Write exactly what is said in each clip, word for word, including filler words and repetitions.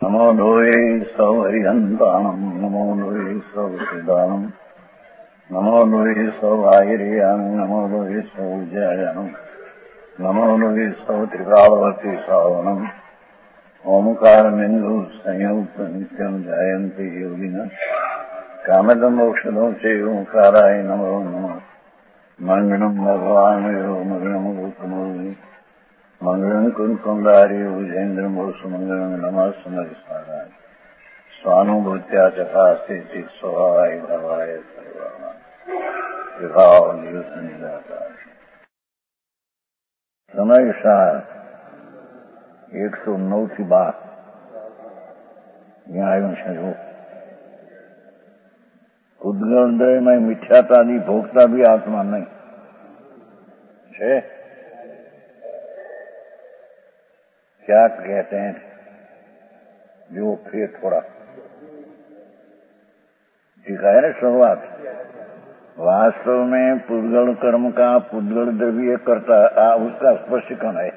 नमो लोये सौहरिहन्ताणम् नमो लोये सौहृदानम् नमो लोये सौभागिर्यानम् नमो लोये सौजयानम् नमो लोये सौत्रिकावती सावनम् ओंकारमिन्दु संयुक्त नित्यम् जयन्ति योगिनः कामदम् मोक्षदम् च ओंकाराय नमो नमः मङ्गलम् भगवान् यो मङ्गलम् गौतमोनि मंगलम कुंकुंडारी उजेन्द्रम सुमंगलम नमः सुमरिस्मराय स्वानुभूत्या चकास्ते स्वभावाय भवाय विभाव निजाता समय सार एक सौ नौ की बात न्यायों से हो उद्गंधय में मिथ्याता दी भोगता भी आत्मा नहीं है। क्या कहते हैं जो फिर थोड़ा ठीक है ना शुरुआत वास्तव में पुद्गल कर्म का पुद्गल द्रव्य करता आ, उसका स्पष्टीकरण है।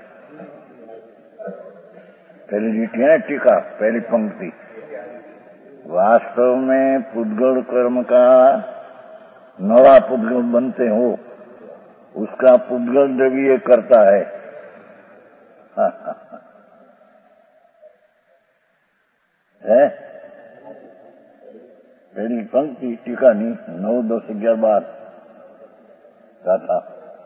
पहली लीटी है ना टीका पहली पंक्ति वास्तव में पुद्गल कर्म का नवा पुद्गल बनते हो उसका पुद्गल द्रव्य करता है। हाँ हाँ है पहली पंक्ति टीका नहीं नौ दस ग्यारह बार का था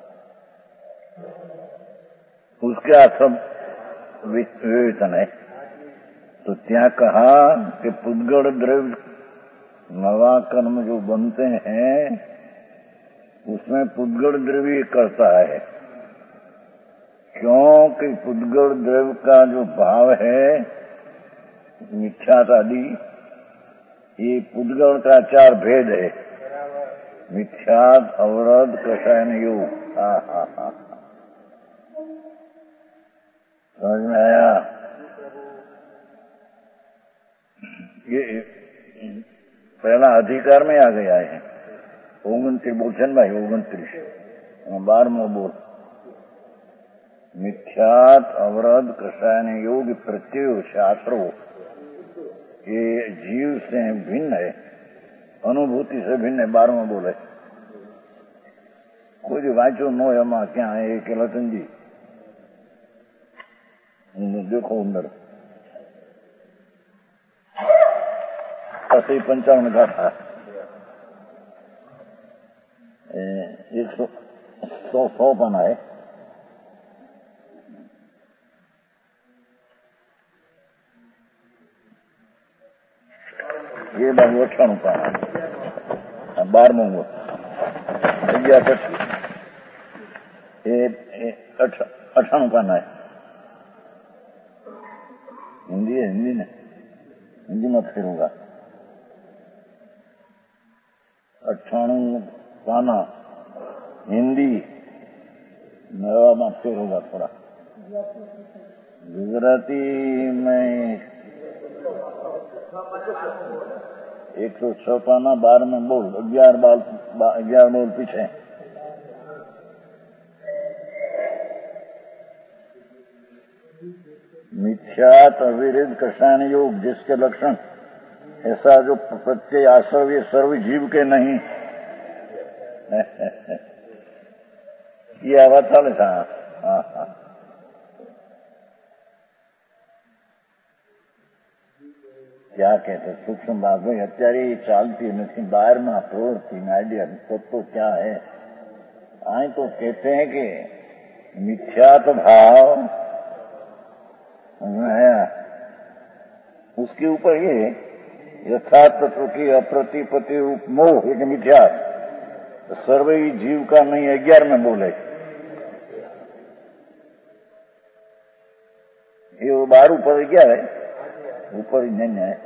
उसके सब विवेचन है। तो क्या कहा कि पुद्गल द्रव्य नवा कर्म जो बनते हैं उसमें पुद्गल द्रव्य करता है क्योंकि पुद्गल द्रव्य का जो भाव है मिथ्यात आदि ये पुद्गल का चार भेद है मिथ्यात अवरध कषायन योग। हा हा हा समझ में आया। ये पहला अधिकार में आ गया है ओगनतीस बोलते भाई ओगनतीस बारहवा बोल मिथ्यात अवरध कषायन योग प्रत्यय शास्त्रों ये जीव से भिन्न है अनुभूति से भिन्न है। बारहवां बोले कोई जो वांचो नो एमा क्या है के लतन जी देखो अंदर अस्सी पंचावन का था एक सौ सौ सौ पना है ये बाबू अठाणु पाना बारहमो अग्यार अठाणु पाना है हिंदी है हिंदी ने हिंदी मत फिर होगा अठाणु पाना हिंदी नवा मत फिर होगा थोड़ा गुजराती में एक सौ छह पाना बारह में बोल ग्यारह बाल ग्यारह बोल पीछे मिथ्यात अविरुद्ध कषायन योग जिसके लक्षण ऐसा जो प्रत्यय आश्रव ये सर्व जीव के नहीं ये आवाज चाले था। हाँ हाँ क्या कहते सूक्ष्म बात भाई અત્યારે ચાલતી નથી बाहर में प्रवृत्ति में आइडिया तत्व क्या है आए तो कहते हैं कि मिथ्यात भाव उसके ऊपर ये यथार्थ तत्व की अप्रतिपत्ति रूप मोह एक मिथ्यात सर्व जीव का नहीं ग्यारह में बोले ये वो बार ऊपर ग्यारह है ऊपर ही नहीं है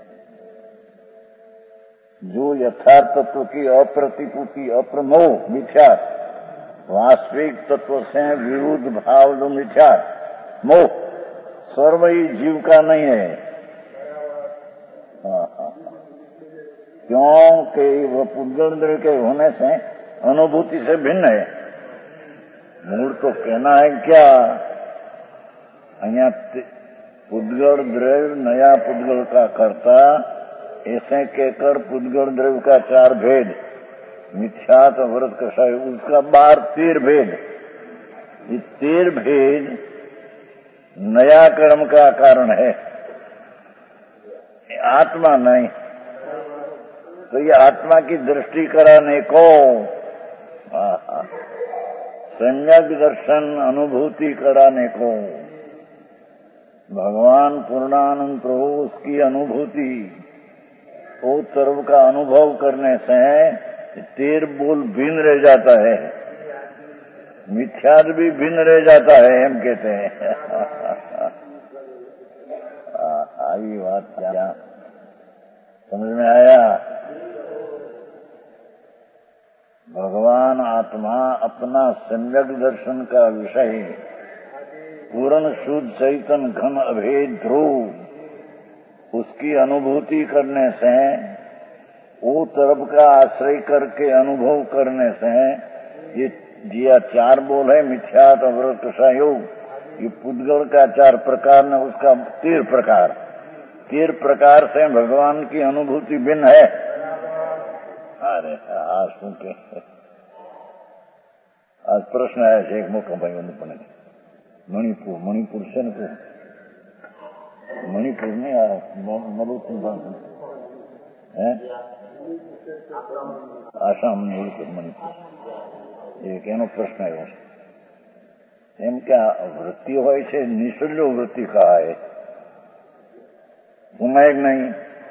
जो यथार्थ तत्व की अप्रतिपूर्ति अप्रमोह मिथ्या वास्तविक तत्व से विरुद्ध भाव जो मिथ्या मोह सर्व ही जीव का नहीं है। क्योंकि वह पुद्गल द्रव्य के होने से अनुभूति से भिन्न है। मूल तो कहना है क्या अहिया पुद्गल द्रव्य नया पुद्गल का कर्ता, ऐसे कहकर पुद्गल द्रव्य का चार भेद, मिथ्यात व्रत कषाय, उसका बार तीर भेद। ये तीर भेद नया कर्म का कारण है, आत्मा नहीं। तो ये आत्मा की दृष्टि कराने को, सम्यक दर्शन अनुभूति कराने को, भगवान पूर्णानंद प्रभु उसकी अनुभूति, वो सर्व का अनुभव करने से तीर बोल भिन्न रह जाता है, मिथ्याद भी भिन्न रह जाता है, हम कहते हैं। आई बात क्या समझ में आया? भगवान आत्मा अपना सम्यक दर्शन का विषय, पूर्ण शुद्ध चैतन घन अभेद ध्रुव, उसकी अनुभूति करने से, वो तरफ का आश्रय करके अनुभव करने से, ये जिया चार बोल है मिथ्यात अव्रत कषायोग, ये पुद्गल का चार प्रकार ने उसका तीर प्रकार, तीर प्रकार से भगवान की अनुभूति भिन्न है। अरे आज सुनते आज प्रश्न आया है एक मौका भाई बने मणिपुर, मणिपुर से न मणिपुर में मरुपुर है, आसाम मणिपुर, एक એનો પ્રશ્ન આવ્યો છે એમ કે વૃત્તિ હોય છે નિસલ્યો વૃત્તિ કહાય, સુનાય કે નહીં?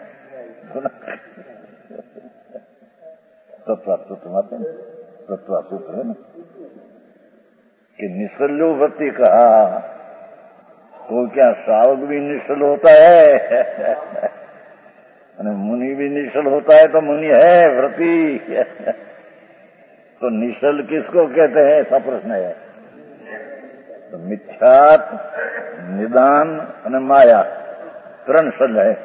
तत्वासूत्र माते तत्वासूत्र है ना कि निश्चल्यो वृत्ति कहा, तो क्या श्रावक भी निश्चल होता है? मुनि भी निश्चल होता है तो मुनि है वृत्ति। तो निश्चल किसको कहते हैं, ऐसा प्रश्न है। तो मिथ्यात, निदान और माया त्रण सल है।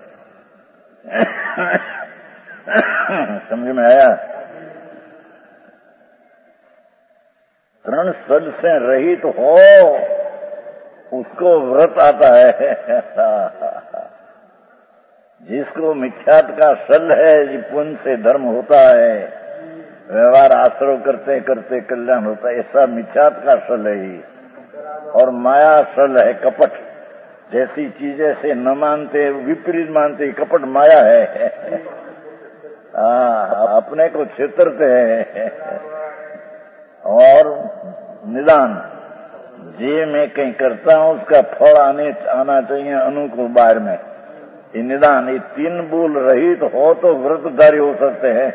समझ में आया? त्रण सल से रहित तो हो उसको व्रत आता है। जिसको मिथ्यात का सल है, पुण्य से धर्म होता है, व्यवहार आश्रय करते करते कल्याण होता है, ऐसा मिथ्यात का सल है ही। और माया सल है, कपट जैसी चीजें से न मानते, विपरीत मानते, कपट माया है। हाँ, अपने को छितरते हैं। और निदान, जे मैं कहीं करता हूं उसका फल आने आना चाहिए अनुकूल बाहर में, ये निदान। ये तीन बोल रहित तो हो तो व्रतधारी हो सकते हैं।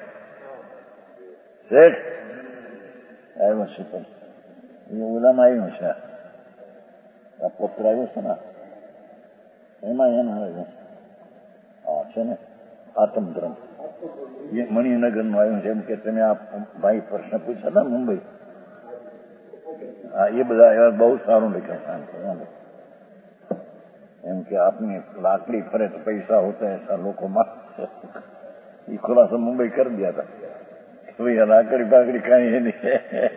सेठ આવ્યો છે પણ એ ઓલામાં આવ્યું છે, આ પત્ર આવ્યો છે ને એમાં એમ આવ્યું હા છે ને આત્મધર્મ, એ મણિનગરનું આવ્યું છે। એમ કે તમે આ ભાઈ પ્રશ્ન પૂછ્યા ને મુંબઈ, હા એ બધા એવા બહુ સારું લખ્યું છે। એમ કે આપની લાકડી ફરે તો પૈસા હોતા ऐसा લોકોમાં ये खुलासा मुंबई कर दिया था। भैया लाकड़ी बाकड़ी कहीं है नहीं।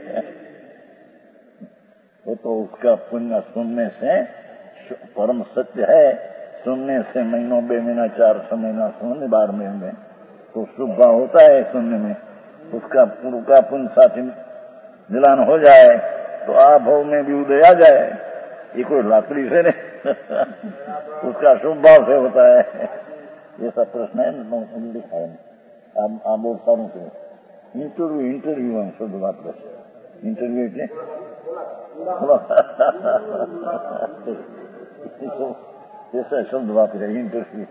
वो तो उसका पुण्य सुनने से परम सत्य है। सुनने से महीनों बे महीना चार सौ महीना सुनने बार में में तो शुभ होता है सुनने में। उसका पूर्व का पुण्य साथी मिलान हो जाए तो आभव में भी उदय आ जाए। ये कोई लाकड़ी से नहीं, उसका शुभ भाव से होता है। ये सब प्रश्न है ना लिखा है। आप आप बहुत सारों से इंटरव्यू इंटरव्यू हम शुद्ध बात कर इंटरव्यू એટલે ऐसा शब्द बात है इंटरव्यू।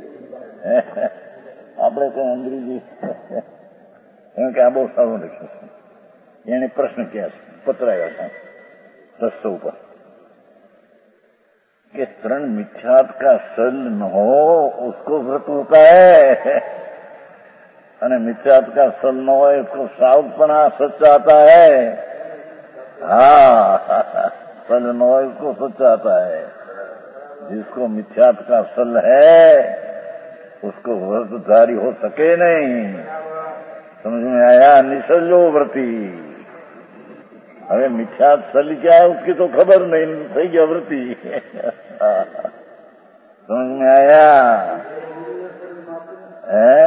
આપણે કઈ અંગ્રેજી એમ કે આ બહુ સારું લખ્યું છે। એને પ્રશ્ન ક્યાં છે, પત્ર આવ્યા છે રસ્તો ઉપર कि तरण मिथ्यात का सल न हो उसको व्रत होता है, और मिथ्यात का सल न हो उसको सावधपना सच आता है। हाँ, सल न हो उसको सच आता है। जिसको मिथ्यात का सल है उसको व्रतधारी हो सके नहीं। समझ में आया? निसलो व्रती। अरे मिथ्या सल क्या है उसकी तो खबर नहीं, सही क्या वृत्ति। समझ में आया है?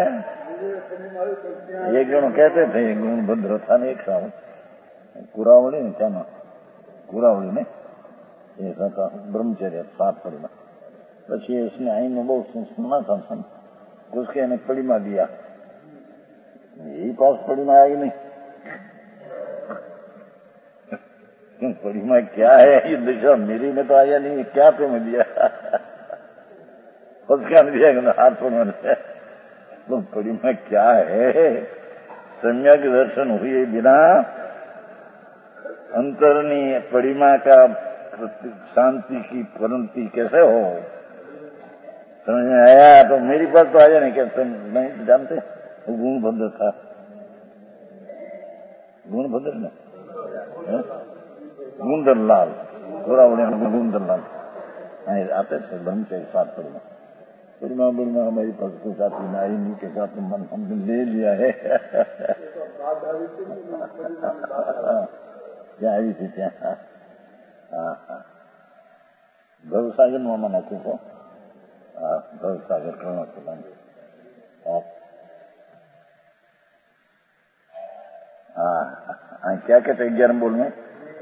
एक जन कहते थे गुण भद्र था ने एक साल कुरावड़ी ने क्या ना कुरावड़ी ने ऐसा था ब्रह्मचर्य सात परिमा પછી उसने आई में बहुत सुना था सन उसके ने परिमा दिया यही पास परिमा आई नहीं परिमा क्या है ये दिशा मेरी में तो आया नहीं क्या तुम्हें दिया उसका दिया हाथ पर तो परिमा क्या है सम्यक दर्शन हुए बिना अंतरनी परिमा का शांति की परंती कैसे हो समझ में आया तो मेरी बात तो आया नहीं क्या तुम नहीं जानते वो गुण भद्र था गुण भद्र ने गुंदर लाल थोड़ा बड़े गुंदर लाल आते थे ब्रह्मचर्य साथ परिमा परिमा परिमा हमारी पास कुछ आती नारी नहीं के साथ मन हमने ले लिया है क्या आई थी क्या भव सागर मामा नाखू को भव सागर करना चला हाँ क्या कहते ग्यारह बोल में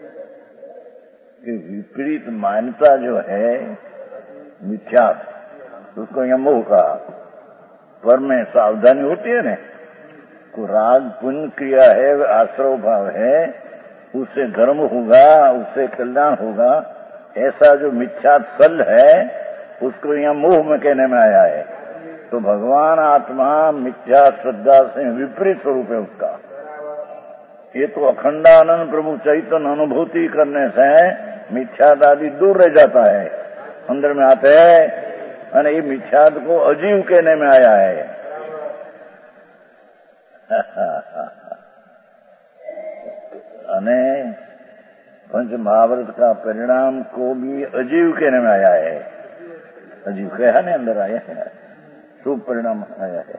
कि विपरीत मान्यता जो है मिथ्या उसको यह मोह का पर में सावधानी होती है ना को राग पुण्य क्रिया है आश्रव भाव है उससे धर्म होगा उससे कल्याण होगा ऐसा जो मिथ्या सल है उसको यहाँ मोह में कहने में आया है तो भगवान आत्मा मिथ्या श्रद्धा से विपरीत स्वरूप है उसका ये तो अखंडानंद प्रभु चैतन्य अनुभूति करने से मिथ्यादादि दूर रह जाता है अंदर में आते हैं અને એ મિથ્યાદ को अजीव कहने में आया है अने पंच महाभारत का परिणाम को भी अजीव कहने में आया है अजीव कहा ने अंदर आया है शुभ परिणाम आया है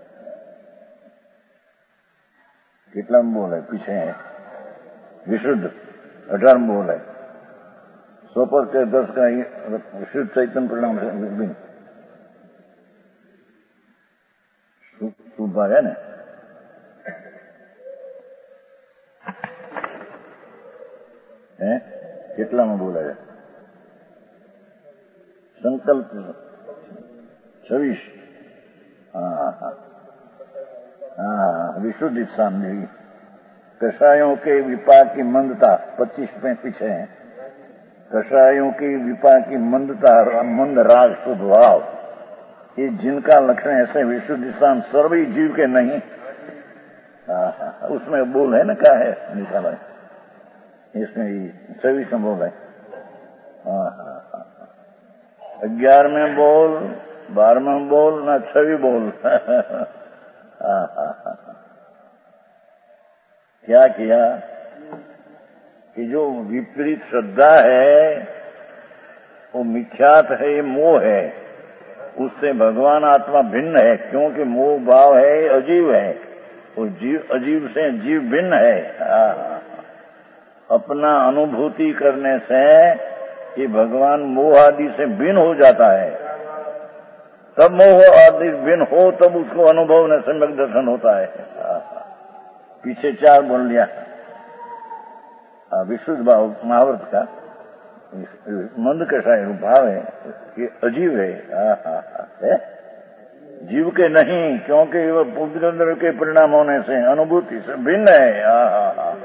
कितना बोल है पीछे है विशुद्ध अठारह बोल है सौ पर के दस का शुद्ध चैतन्य परिणाम से शुभ है ना है कितना में बोला है संकल्प छवीस हाँ हाँ हाँ विशुद्ध सामने कषायों के विपाक की मंदता पच्चीस में पीछे है कषायों की विपाक की मंदता मंद राग स्वभाव ये जिनका लक्षण ऐसे विशुद्ध स्थान सर्वी जीव के नहीं उसमें बोल है ना क्या है निकाला है इसमें सभी संभव है ग्यारहवें बोल बारहवें बोल ना छवि बोल क्या किया कि जो विपरीत श्रद्धा है वो मिथ्यात है ये मोह है उससे भगवान आत्मा भिन्न है क्योंकि मोह भाव है अजीव है और जीव अजीव से जीव भिन्न है अपना अनुभूति करने से ये भगवान मोह आदि से भिन्न हो जाता है तब मोह आदि भिन्न हो तब उसको अनुभव में सम्यक दर्शन होता है पीछे चार बोल लिया विशुद्ध भाव महाव्रत का मंद कषाय भाव है ये अजीव है, है? जीव के नहीं क्योंकि वह पुण्य के परिणाम होने से अनुभूति से भिन्न है।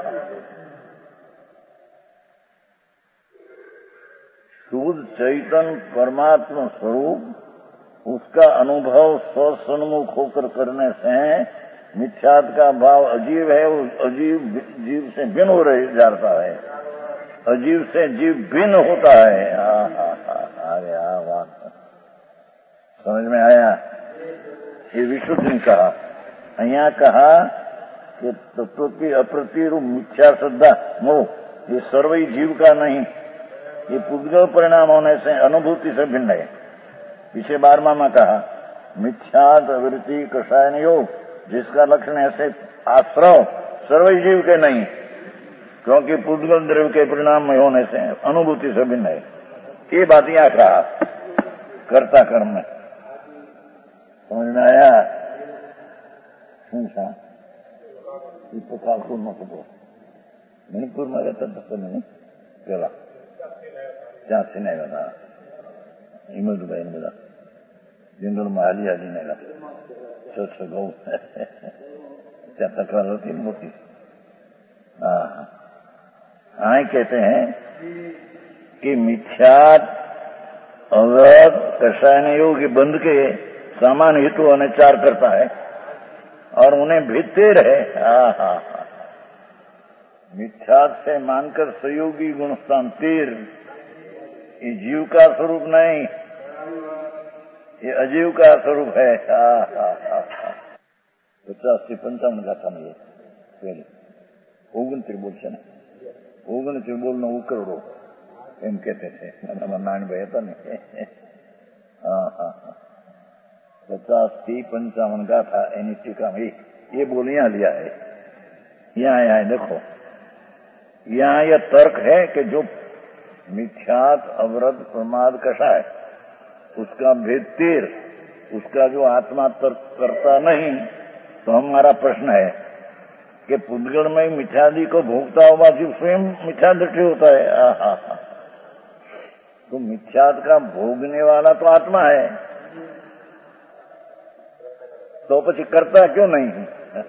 शुद्ध चैतन्य परमात्मा स्वरूप उसका अनुभव स्वसन्मुख होकर करने से मिथ्यात का भाव अजीव है उस अजीव जीव से भिन्न हो रह जाता है अजीव से जीव भिन्न होता है। आ गया बात समझ में आया ये विशुद्ध ने कहा यहाँ कहा कि तत्व की अप्रतिरूप मिथ्या श्रद्धा मोह ये सर्वई जीव का नहीं ये पुद्गल परिणाम होने से अनुभूति से भिन्न है। पीछे बारहवां में कहा मिथ्यात वृत्ति कषायन योग जिसका लक्षण ऐसे आश्रव सर्वई जीव के नहीं क्योंकि पुद्गल द्रव्य के परिणाम में होने से अनुभूति से भिन्न है। ये बात यहाँ कहा कर्ता कर्म में। समझ में आया? कालपुर में खबर मणिपुर में रहता था तो नहीं પેલા ત્યાં સિને ગયા હિમલભાઈ ને બધા જંગલમાં હાલી હાલીને ગયા છસો ગૌ ત્યાં તકરાર होती मोटी। हाँ हाँ कहते हैं कि मिथ्यात अवैध कषाय योग बंद के सामान्य हेतु अनाचार करता है और उन्हें भेदते रहे। हाँ हाँ मिथ्यात से मानकर सहयोगी गुणस्थान तीर, ये जीव का स्वरूप नहीं, ये अजीव का स्वरूप है। हाँ हाँ हाँ हाँ पचास से पंचावन गाथा में ये पहले ओगणतीस बोल से ओगणतीस बोल न उकरड़ो एम कहते थे नानी भाई था नहीं। हाँ हाँ हाँ पचास थी पंचावन गाथा एनी टीका में ये बोल यहाँ लिया है। यहाँ यहाँ देखो यहाँ यह तर्क है कि जो मिथ्यात अवरत प्रमाद कषाय उसका भेद तीर, उसका जो आत्मा तर्क करता नहीं, तो हमारा प्रश्न है कि पुद्गल में मिथ्यादि को भोगता हुआ जीव स्वयं मिथ्या दृष्टि होता है। आहा हा तो मिथ्यात का भोगने वाला तो आत्मा है, तो પછી करता क्यों नहीं?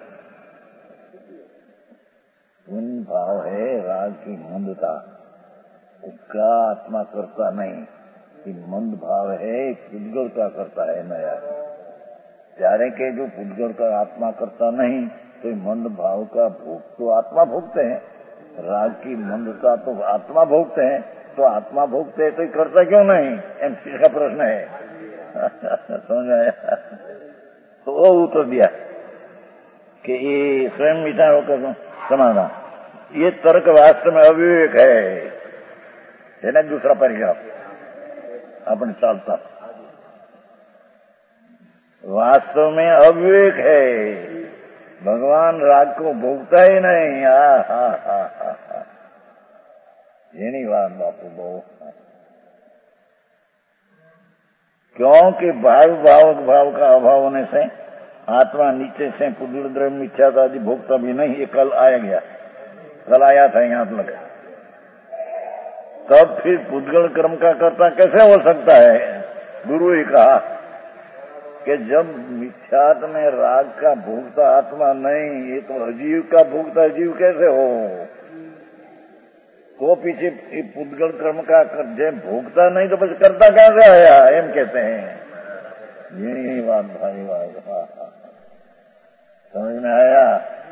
उन भाव है राग की मंदता, उसका आत्मा करता नहीं, कि मंद भाव है पुद्गल का करता है नया। ત્યારે के जो पुद्गल का आत्मा करता नहीं तो मंद भाव का भोग तो आत्मा भोगते हैं, राग की मंदता तो आत्मा भोगते हैं, तो आत्मा भोगते हैं तो करता क्यों नहीं? एम का प्रश्न है। समझ आया? तो वो उत्तर दिया कि ये स्वयं विचार होकर समाधान, ये तर्क वास्तव में अविवेक है। है ना दूसरा परिग्रह अपने चलता वास्तव में अविवेक है। भगवान राग को भोगता ही नहीं। हा हा हा हा हा एनी बात बापू बहु, क्योंकि भाव भाव भाव का अभाव होने से आत्मा नीचे से पुद्गल द्रव्य मिथ्यात आदि भोगता भी नहीं। ये कल आया गया, कल आया था यहाँ लगा। तब फिर पुद्गल कर्म का कर्ता कैसे हो सकता है? गुरु ही कहा कि जब मिथ्यात में राग का भोगता आत्मा नहीं, ये तो अजीव का भोगता अजीव कैसे हो? तो पीछे पुद्गल कर्म का जब भोगता नहीं तो बस करता कहां से आया? एम कहते हैं। यही बात भाई बात। हाँ हाँ समझ में आया?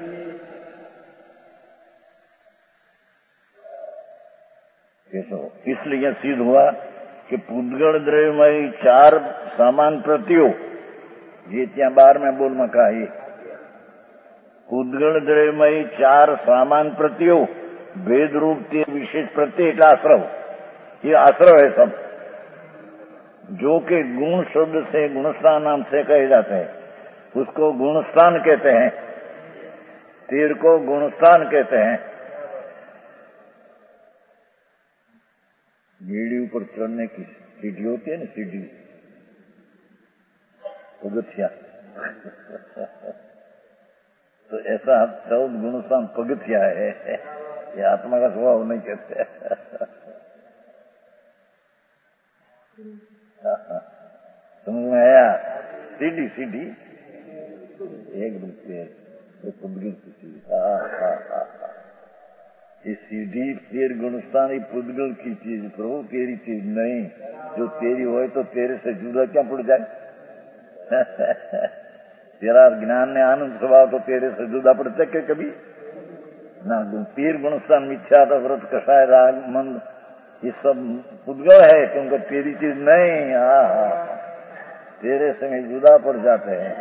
इसलिए सिद्ध हुआ कि पुद्गल द्रव्यमयी चार सामान प्रतियो, ये त्या बार में बोल में कहा, ये पुद्गल द्रव्यमयी चार सामान प्रतियो भेद रूप के विशेष प्रत्येक आश्रव, ये आश्रव है सब, जो कि गुण शब्द से गुणस्थान नाम से कहे जाते हैं, उसको गुणस्थान कहते हैं। तीर को गुणस्थान कहते हैं। सीढ़ी ऊपर चढ़ने की सीढ़ी होती है ना, सीढ़ी पगथिया तो ऐसा चौदह गुणस्थान पगथिया है, ये आत्मा का स्वभाव नहीं कहते। समझ में आया? सीढ़ी सीढ़ी एक रुपये पुद्गल की चीज। ये सीढ़ी तेर गुणस्थान पुद्गल की चीज, प्रभु तेरी चीज नहीं। जो तेरी हो तो तेरे से जुदा क्या पड़ जाए? तेरा ज्ञान ने आनंद स्वभाव तो तेरे से जुदा पड़ सके कभी ना। तीर गुणस्थान मिथ्या व्रत कषाय राग मंद ये सब पुद्गल है, क्योंकि तेरी चीज नहीं। हाँ तेरे से जुदा पड़ जाते हैं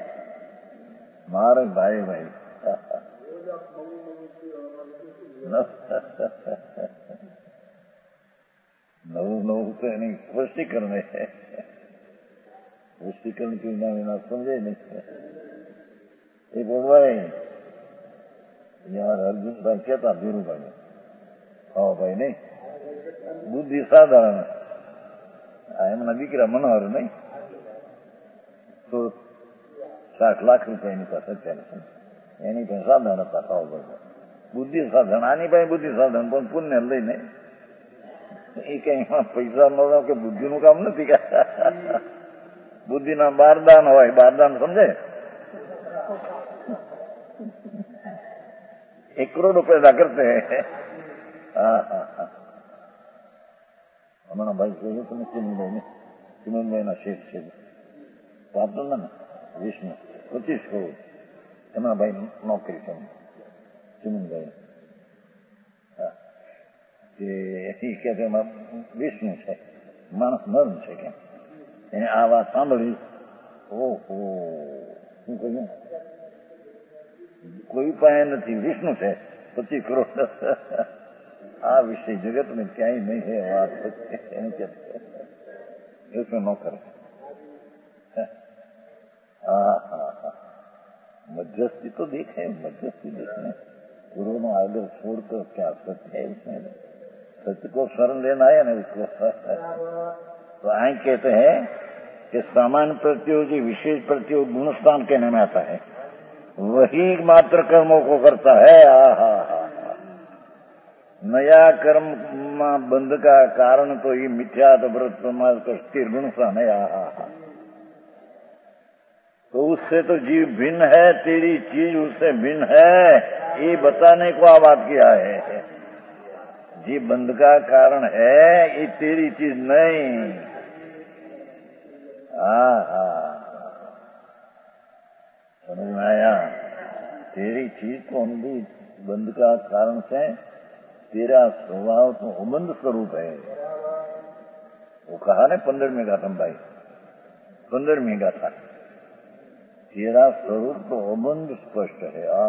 मारे भाई भाई। नव नव तो नहीं स्पष्टीकरण है, स्पष्टीकरण की ना बिना समझे नहीं। एक बोल भाई यार अर्जुन भाई क्या था बीरू भाई હો ભાઈ નહીં, બુદ્ધિ સાધારણ. એમના દીકરા મનોહર નહીં, તો સાત લાખ રૂપિયા એની પાસે અત્યારે એની પાસે સાધારણ હતા. ખાવા પડે બુદ્ધિ સાધન, આની પાસે બુદ્ધિ સાધન પણ પુણ્ય લઈને એ કઈ પૈસા ન કે બુદ્ધિનું કામ નથી. બુદ્ધિના બારદાન હોય, બારદાન સમજે, એક કરોડ પેદા કરતે. હા હા હા હમણાં ભાઈ કહ્યું તમે ચિમનભાઈ ને, ચિમનભાઈ ના શેઠ છે વાપરો ને વિષ્ણુ, પચીસ કરોડ એમના ભાઈ નોકરી છે ચિમનભાઈ. હા એ કે એમાં વિષ્ણુ છે, માણસ નર્મ છે કેમ. એને આ વાત સાંભળી, ઓહો શું કહ્યું, કોઈ ઉપાય નથી, વિષ્ણુ છે, પચીસ કરોડ. આ વિષય જગત ને ક્યાંય નહીં છે વાત. એમ કે એવું ન કરે. હા હા હા મધ્યસ્થી તો દેખાય, મધ્યસ્થી દેખાય. गुरु नो आदर छोड़कर क्या सत्य है उसमें, सत्य को शरण लेना है ना उसको. तो आए कहते हैं कि सामान्य प्रत्योग विशेष प्रत्योग गुणस्थान कहने में आता है, वही मात्र कर्मों को करता है. आ हा हा नया कर्म बंध का कारण तो ये मिथ्या व्रत समाज का स्थिर गुणस्थान है. आ हा हा तो उससे तो जीव भिन्न है, तेरी चीज उससे भिन्न है, ये बताने को आ बात किया है. जीव बंध का कारण है, ये तेरी चीज नहीं. हाँ हाँ समझ में आया. तेरी चीज तो भी बंध का कारण से, तेरा स्वभाव तो अबंध स्वरूप है. वो कहा ना पंद्रहवीं गाथा भाई, पंद्रहवीं गाथा, तेरा स्वरूप तो अबंध स्पष्ट है. आ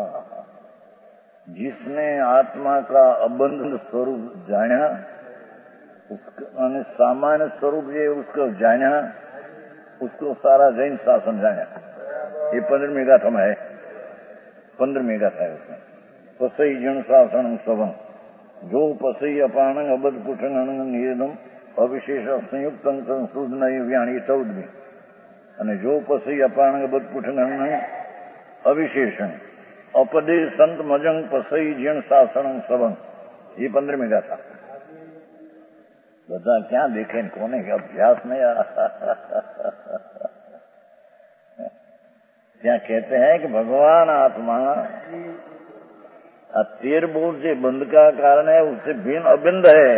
जिसने आत्मा का अबंध स्वरूप जाना, उसका सामान्य स्वरूप ये उसको जाना, उसको सारा जैन शासन जाना. ये पंद्रहवीं गाथा में है, पंद्रहवीं गाथा है उसमें. पसई जन शासन सबम जो पसई अपान अबद पुठन निवेदम अविशेष संयुक्त संशोध नहीं व्याणी चौदहवीं. અને જો પછી અપાણ બધ પુઠન અવિશેષણ અપદે સંત મજંગ પસઈ જીણ શાસન સબંગ, ये पंद्रहवीं गाथा. બધા ક્યાં દેખે ને કોને અભ્યાસ નહીં. ત્યાં कहते हैं कि भगवान आत्मा तेर बोध से बंध का कारण है, उससे भिन्न अबिंद है.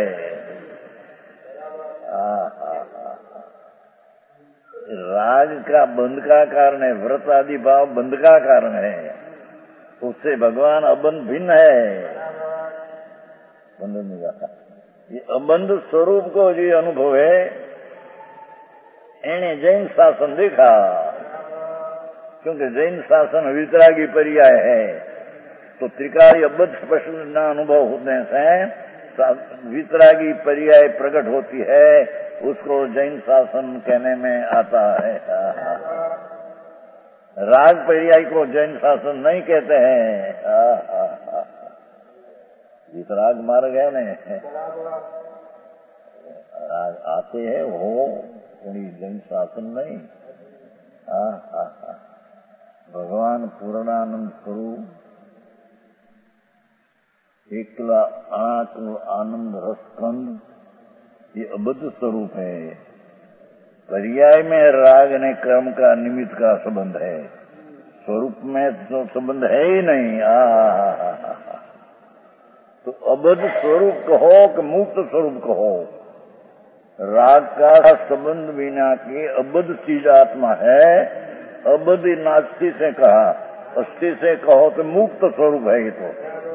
राग का बंध का कारण है, व्रत आदि भाव बंध का कारण है, उससे भगवान अबंध भिन्न है. बंध नहीं जाता. ये अबंध स्वरूप को जो अनुभव है, एने जैन शासन देखा, क्योंकि जैन शासन वितरागी पर्याय है. तो त्रिकाली अबद्ध स्पष्ट न अनुभव होने से वितरागी पर्याय प्रकट होती है, उसको जैन शासन कहने में आता है. राग पर्याय को जैन शासन नहीं कहते हैं. वितराग मार्ग है न, राग आते हैं वो जैन शासन नहीं. भगवान पूर्णानंद स्वरूप एकला आत्म आनंद रसखंड, ये अबद्ध स्वरूप है. पर्याय में राग ने कर्म का निमित्त का संबंध है, स्वरूप में तो संबंध है ही नहीं. आ तो अबद्ध स्वरूप कहो कि मुक्त स्वरूप कहो, राग का संबंध बिना की अबद्ध चीज आत्मा है. अबद्ध नास्ति से कहा, अस्थि से कहो तो मुक्त स्वरूप है. ये तो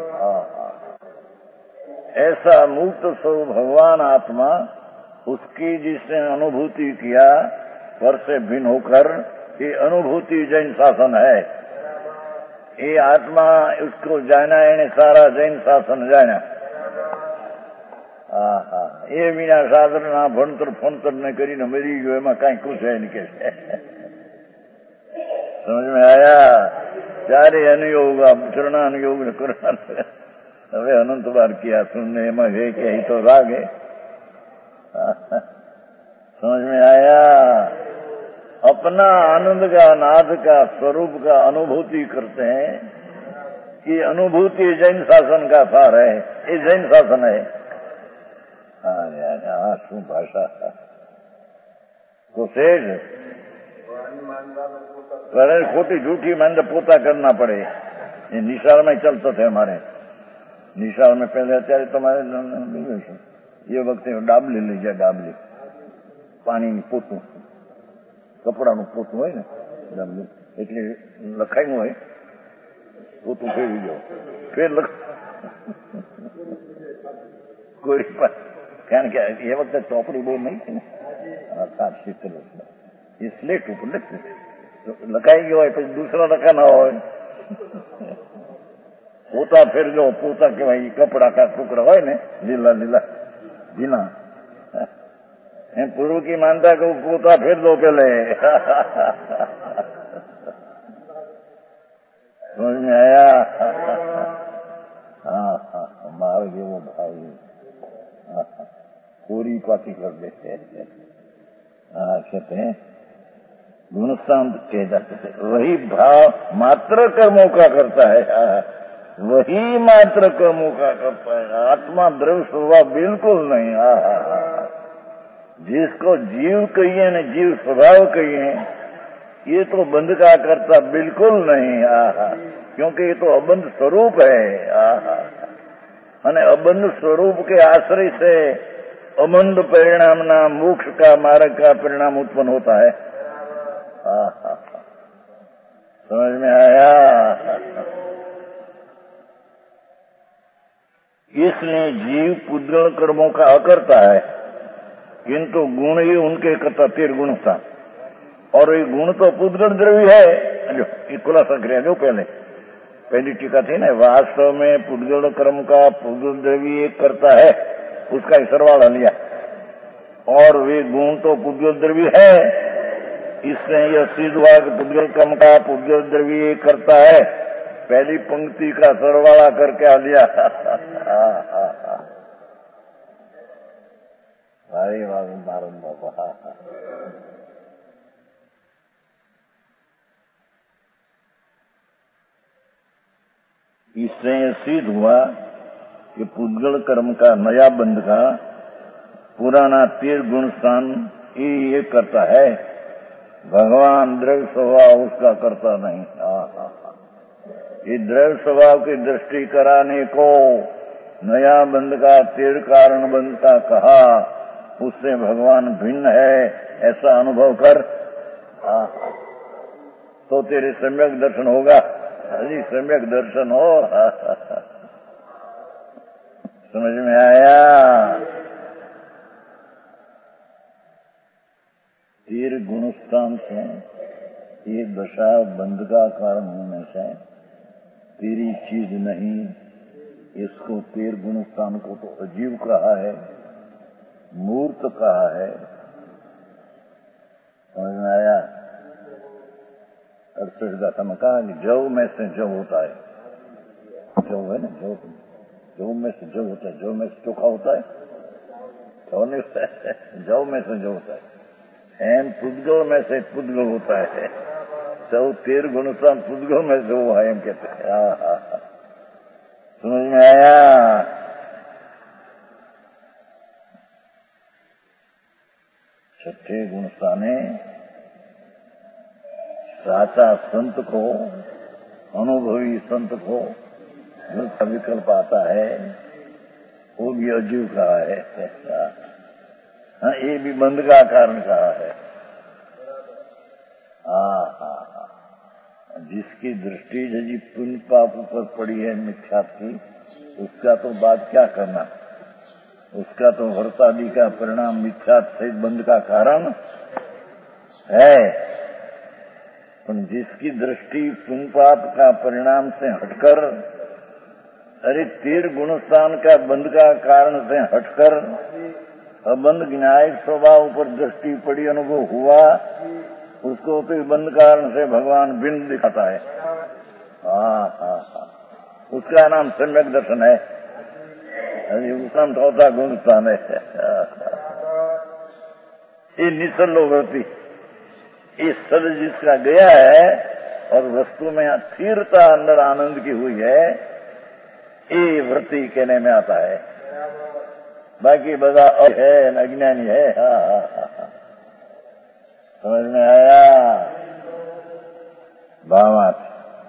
ऐसा मुक्त स्वरूप भगवान आत्मा, उसकी जिसने अनुभूति किया पर से भिन्न होकर, ये अनुभूति जैन शासन है. ये आत्मा उसको जाना, इन्हें सारा जैन शासन जाना. હા હા એ વિના સાધના ભણતર ફણતર ને કરીને મરી ગયો, એમાં કઈ ખુશ है नहीं के. समझ में आया. चारे अनुयोग चरणानुयोग હવે અનંત વાર કિયા सुनने में है कि यही तो राग है। समझ में आया? अपना आनंद का नाद का स्वरूप का अनुभूति करते हैं कि अनुभूति जैन शासन का सार है, ये जैन शासन है। हाँ शू भाषा तो सेज करे खोटी झूठी मंद पोता करना पड़े। ये निशाल में चलते थे हमारे निशाल में पहले, અત્યારે તમારે એ વખતે ડાબલી લઈ જાય, ડાબલી પાણીની પોતું કપડાનું પોતું હોય ને ડાબલી, એટલે લખાયું હોય પોતું ફેરવી જાઓ ફેર લખ કોઈ કારણ કે એ વખતે ચોપડી બહુ નહીં છે ને, સાત સિત્તેર એ સ્લેટ ઉપર લખ્યું લખાઈ ગયો હોય પછી દૂસરા લખા ના હોય પોતા ફેરજો પોતા કહેવાય કપડા કા ટુકડા હોય ને લીલા લીલા ભીના એમ પૂર્વ की मानता को पोता फेर दो पहले। समझ में आया? हाँ हाँ मार गए वो भाई पूरी पाती कर देते हैं। हाँ कहते हैं गुणस्थान कहे जाते थे, वही भाव मात्र कर्मों का करता है, वही मात्र कर्मों का करता है, आत्मा द्रव्य स्वभाव बिल्कुल नहीं। हा हा हा जिसको जीव कहिए न जीव स्वभाव कहिए, ये तो बंध का करता बिल्कुल नहीं। आहा क्योंकि ये तो अबंध स्वरूप है। आहा અને અબંધ स्वरूप के आश्रय से अबंध परिणाम ना मोक्ष का मार्ग का परिणाम उत्पन्न होता है। आहा समझ में आया? इसलिए जीव पुद्गल कर्मों का अकर्ता है, किंतु गुण ही उनके करता तीर गुण था। और ये गुण तो पुद्गल द्रव्य है। जो ये खुलासा किया जो पहले पहली टीका थी ना, वास्तव में पुद्गल कर्म का पुद्गल द्रव्य एक करता है, उसका ही सरवाला लिया। और वे गुण तो पुद्गल द्रव्य है, इससे यह सिद्ध हुआ कि पुद्गल कर्म का पुद्गल द्रव्य एक करता है। पहली पंक्ति का सरवाला करके आ लिया। भाई मारून बाबा इससे सिद्ध हुआ कि पुद्गल कर्म का नया बंध का पुराना तीर गुण स्थान ये करता है, भगवान द्रव्य स्वभाव उसका करता नहीं। ये द्रव्य स्वभाव की दृष्टि कराने को नया बंध का तीर कारण बंध का कहा, उससे भगवान भिन्न है ऐसा अनुभव कर, आ, तो तेरे सम्यक दर्शन होगा। अरे सम्यक दर्शन हो। समझ में आया? तीर गुणस्थान से ये दशा बंध का कारण होने से तेरी चीज नहीं, इसको तीर गुणस्थान को तो अजीव कहा है, मूर्त कहा है। समझ में आया? अड़सठ गाथा में कहा कि जव में से जव होता है, जव है ना, जव जव में से जव होता है, जव में से चोखा होता है, जव नहीं होता है, जव में से जव होता है। एम पुद्गल में से पुद्गल होता है, जव तीर गुणस्थान पुद्गल में से वो है, एम कहते हैं। समझ में आया? छठे गुणस्थाने साचा संत को, अनुभवी संत को जो विकल्प आता है वो भी अजीव कहा है। हाँ ये भी बंध का कारण कहा है। हाँ हाँ हाँ जिसकी दृष्टि यदि पुण्य पाप ऊपर पड़ी है मिथ्यात की, उसका तो बात क्या करना, उसका तो हर्तादि का परिणाम मिथ्यात से बंध का कारण है। पर जिसकी दृष्टि पुण्य पाप का परिणाम से हटकर, अरे तीर गुणस्थान का बंध का कारण से हटकर अबंध न्यायिक स्वभाव पर दृष्टि पड़ी, अनुभव हुआ, उसको तो बंध कारण से भगवान भिन्न दिखाता है। हाँ हाँ हाँ उसका नाम सम्यक दर्शन है। अभी उसका चौथा गुण स्थान है। ये निसल्लो वृत्ति, ये सद जिसका गया है और वस्तु में स्थिरता अंदर आनंद की हुई है, ये वृत्ति कहने में आता है। बाकी बड़ा है अज्ञानी है। हाँ हाँ हाँ, समझ में आया बात।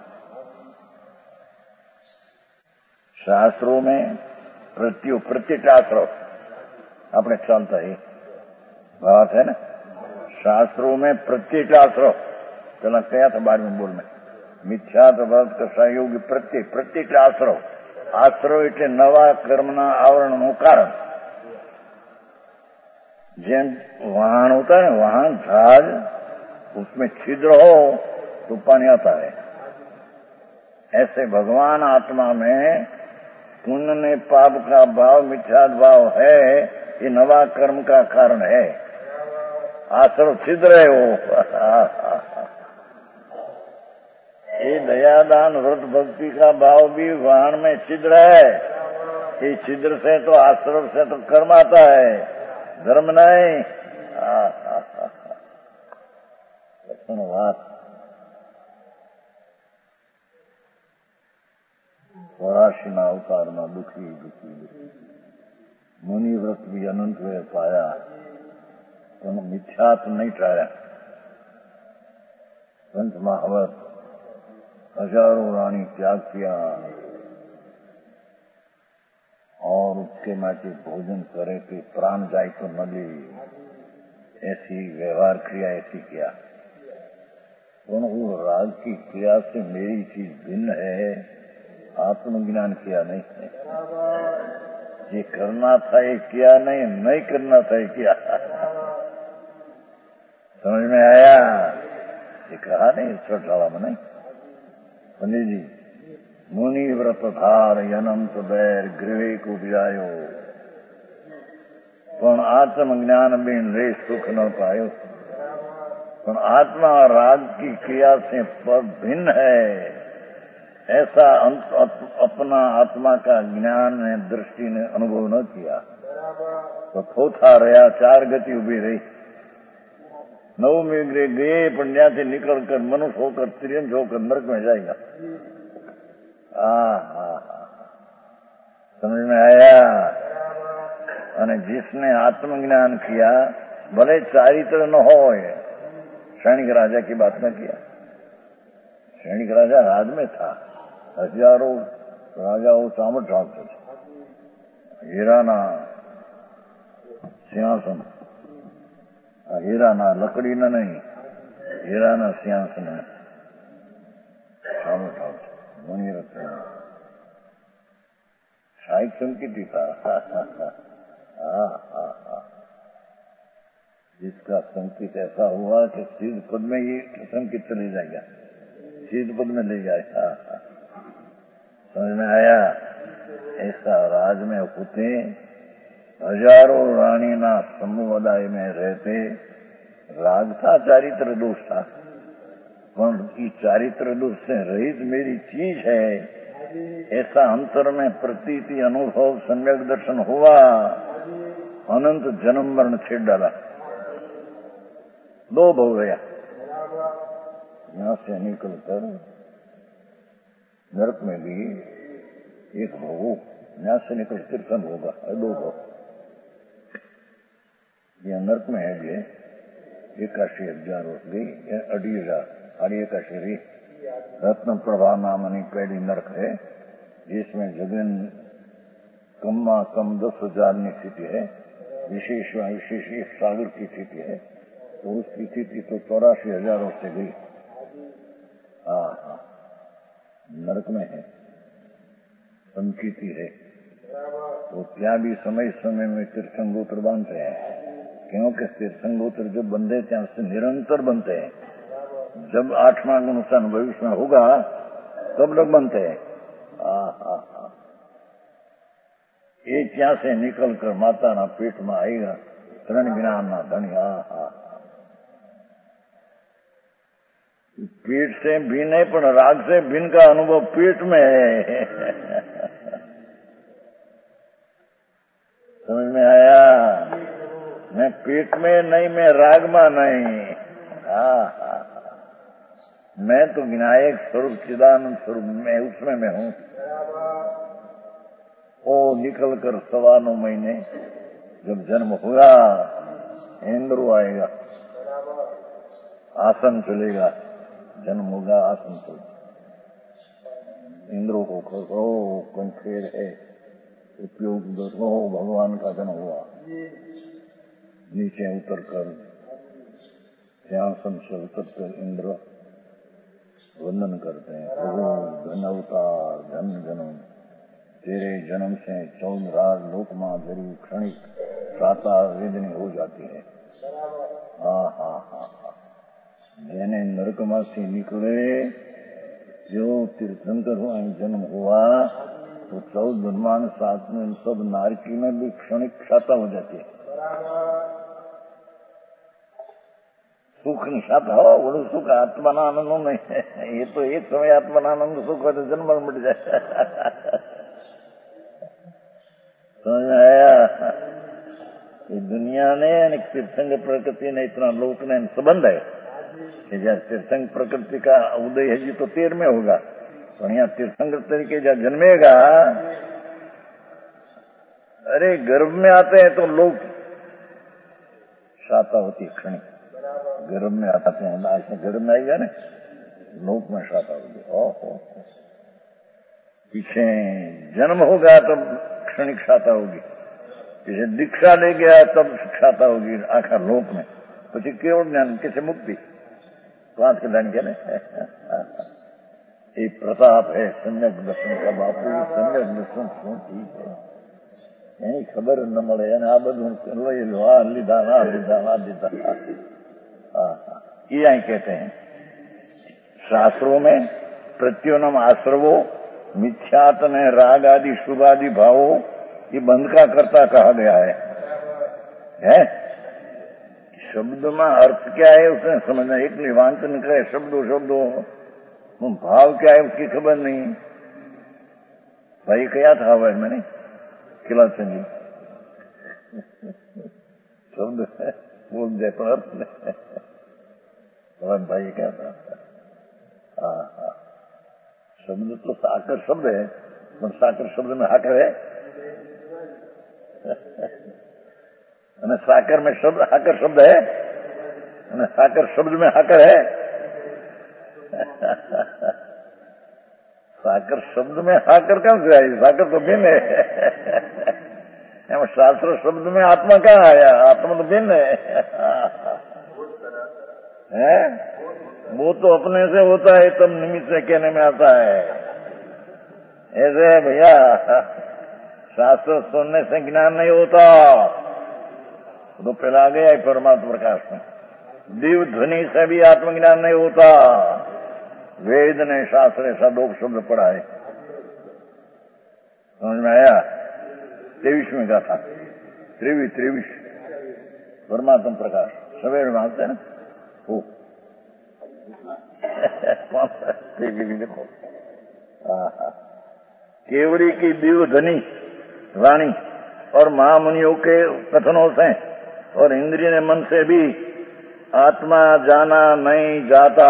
शास्त्रों में प्रत्यु प्रत्येकास्त्र अपने चलता ही बात है ना। शास्त्रों में प्रत्येकास्त्र चला कया था बाद में बोल में मिथ्या व्रत का सहयोगी प्रत्येक प्रत्येकास्त्र आश्रव એટલે નવા કર્મના આવરણનું કારણ। જેમ वाहन होता है, वाहन जहाज, उसमें छिद्र हो तो पानी आता है। ऐसे भगवान आत्मा में पुण्य ने पाप का भाव मिथ्या भाव है, ये नवा कर्म का कारण है। आश्रव छिद्र है वो। ये दयादान व्रत भक्ति का भाव भी वाहन में छिद्र है। ये छिद्र से तो आश्रव से तो कर्म आता है, धर्म नहीं। बात चौरासी ना अवतार में दुखी दुखी दुखी मुनि व्रत भी अनंत हुए पाया, तो मिथ्या तो नहीं टाया। संत महावत हजारों रानी त्याग किया और उसके माटे भोजन करे कि प्राण जाए तो न ले, ऐसी व्यवहार क्रिया ऐसी किया। तो वो राग की क्रिया से मेरी चीज भिन्न है, आत्मज्ञान किया नहीं है। ये करना था ये किया नहीं, नहीं करना था ये किया। समझ में आया? ये कहा नहीं छोटाला में नहीं। पंडित जी, मुनि व्रत धार अनंत बैर गृहे को बिजायो, पण आत्मज्ञान बिन रे सुख न पायो। पण आत्मा राग की क्रिया से भिन्न है, ऐसा अपना आत्मा का ज्ञान ने दृष्टि ने अनुभव न किया तो थोथा रहा, चार गति उभी रही। नौ में गए पुण्या से निकल कर मनुष्य होकर त्रियंश होकर नरक में जाएगा। समझ में आया? અને जिसने आत्मज्ञान किया भले चारित्र न हो, सैनिक राजा की बात न किया। सैनिक राजा राज में था, हजारों राजाओं सामर्थ ठाकते थे। हीराना सिंहासन, हीराना लकड़ी न नहीं, हीराना सिंहासन सामर्थ ठाकते मुनि रत्न साहिक संकेती था। जिसका संकेत ऐसा हुआ कि सिद्ध पद में ये संकेत चले जाएगा, सिद्ध पद में ले जाएगा। समझ में आया? ऐसा राज में होते हजारों रानी ना समुदाय में रहते, राग था, चारित्र दोष था, पर ये चारित्र दोष से रहित मेरी चीज है, ऐसा अंतर में प्रतीति अनुभव सम्यक दर्शन हुआ। अनंत जन्म मरण छेड़ डाला, दो भव गया। यहां से निकलकर नरक में भी एक भव, यहां से निकल तीर्थन होगा, दो भव। यह नरक में है ये एकाशी हजार वर्ष गई, अढ़ी हजार अढ़ी एकाशी रही। रत्न प्रभा नामनी पहली नरक है, जिसमें जगन कम कम दस हजार की स्थिति है, विशेष विशेष एक सागर की स्थिति है, तो उसकी स्थिति तो चौरासी हजार वर्ष से गई। हाँ हाँ, नरक में है, संकीति है। तो क्या भी समय समय में तीर्थंगोत्र बनते हैं, क्योंकि तीर्थंगोत्र जब बंधे ત્યાં से निरंतर बनते हैं। जब आठवां अनुष्ठान भविष्य में होगा तब लोग बनते हैं। ये ત્યાં से निकल कर माता ना पेट में आएगा, तरण ज्ञान ना धनी। पेट से भिन्न है, पर राग से भिन्न का अनुभव पेट में है। मैं पेट में नहीं, मैं राग में नहीं। हाँ हाँ, मैं तो विनायक स्वरूप चिदानंद स्वरूप में, उसमें मैं हूँ। ओ निकल कर सवा नौ महीने जब जन्म होगा, इंद्र आएगा, आसन चलेगा, जन्म होगा, आसन चलेगा। इंद्रों को खो कंखेर है, उपयोग दो, भगवान का जन्म हुआ। नीचे उतर कर, सिंहासन से उतर कर इंद्र वंदन करते हैं, प्रभु धन अवतार, धन जन्म, तेरे जन्म से चौदह राज लोक मां तेरी क्षणिक प्राता वेदनी हो जाती है। हाँ हाँ हाँ हाँ, जैने नरकमा से निकले, जो तीर्थंकर हुआ जन्म हुआ, तो चौदह ब्रह्मांड साथ में सब नारकी में भी क्षणिक क्षाता हो जाती है। सुख निशाता हो, बड़ो सुख आत्मानंद नहीं है। ये तो एक समय आत्मानंद सुख हो तो जन्म मिट जाए। समझ आया? ये दुनिया ने तीर्थंकर प्रकृति ने इतना लोक ने संबंध है कि जहाँ तीर्थंकर प्रकृति का उदय है जी तो तेर में होगा, और यहाँ तीर्थंकर तरीके जहाँ जन्मेगा, अरे गर्भ में आते हैं तो लोग शाता होती क्षणिक, गर्भ में आते हैं, ऐसे गर्भ में आएगा ना, लोक में शाता होगी। ओहो, पीछे जन्म होगा तब क्षणिक शाता होगी, पीछे दीक्षा ले गया तब शाता होगी आखिर लोक में, પછી केवल ज्ञान किसे मुक्ति पांच कल्याण के ये प्रताप है सम्यक दर्शन का। बापू सम्यक दर्शन શું ठीक है, એની ખબર ન મળે અને આ બધું લઈ લો, આ લીધા ના લીધા ના લીધા। ये यही कहते हैं शास्त्रों में प्रत्योनम आश्रवो मिथ्यात में राग आदि शुभ आदि भावों ये बंध का कर्ता कहा गया है, है? शब्द में अर्थ क्या है उसने समझना, एक वांचन करे शब्दों शब्दों, भाव क्या है उसकी खबर नहीं। भाई क्या था वह मैंने किला चंदी शब्द बोल जाए पर अर्थ नहीं। भाई क्या था? हाँ हाँ, शब्द तो साकर शब्द है, पर साकर शब्द में हाकर है, અને સાકર में शब्द हाकर शब्द है, અને साकर शब्द में हाकर है। साकर शब्द में हाकर कहाँ से आई? साकर तो भिन्न है। शास्त्र शब्द में आत्मा कहाँ आया? आत्मा तो भिन्न है, है? वो तो अपने से होता है तब निमित्त से कहने में आता है। ऐसे भैया शास्त्र सुनने से ज्ञान नहीं होता, तो पहला आ गया है परमात्मा प्रकाश में। दिव्य ध्वनि से भी आत्मज्ञान नहीं होता, वेद ने शास्त्र ऐसा दो शब्द पढ़ा है। समझ में आया? तेईस में का था, त्रेवीस त्रेवीस परमात्मा प्रकाश सवेरे मानते हैं ना वो देखो, केवड़ी की दिव्य ध्वनि वाणी और महामुनियों के कथनों से और इंद्रिय ने मन से भी आत्मा जाना नहीं जाता।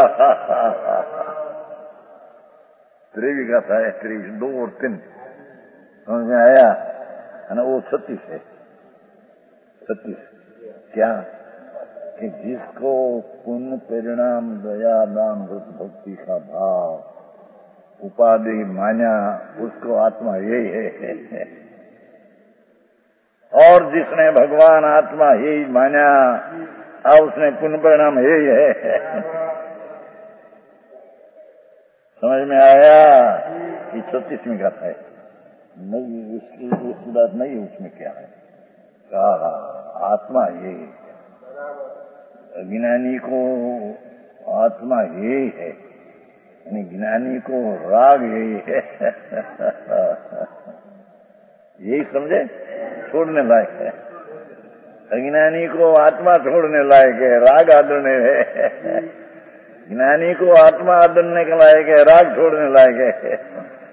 त्रेवी का था, त्रेवीस दो और तीन समझ में आया है ना? वो छत्तीस है, छत्तीस क्या कि जिसको पुण्य परिणाम दया दान भक्ति का भाव उपाधि मान्या उसको आत्मा यही है, और जिसने भगवान आत्मा यही माना और उसने पुण्य परिणाम यही है। समझ में आया? कि छत्तीसवीं का है नहीं, उसकी उसकी बात नहीं, उसमें क्या है? कहा आत्मा यही है, ज्ञानी को आत्मा यही है, यानी ज्ञानी को राग यही है। यही समझे, छोड़ने लायक है। अज्ञानी को आत्मा छोड़ने लायक है, राग आदरने है। ज्ञानी को आत्मा आदरने के लायक है, राग छोड़ने लायक है।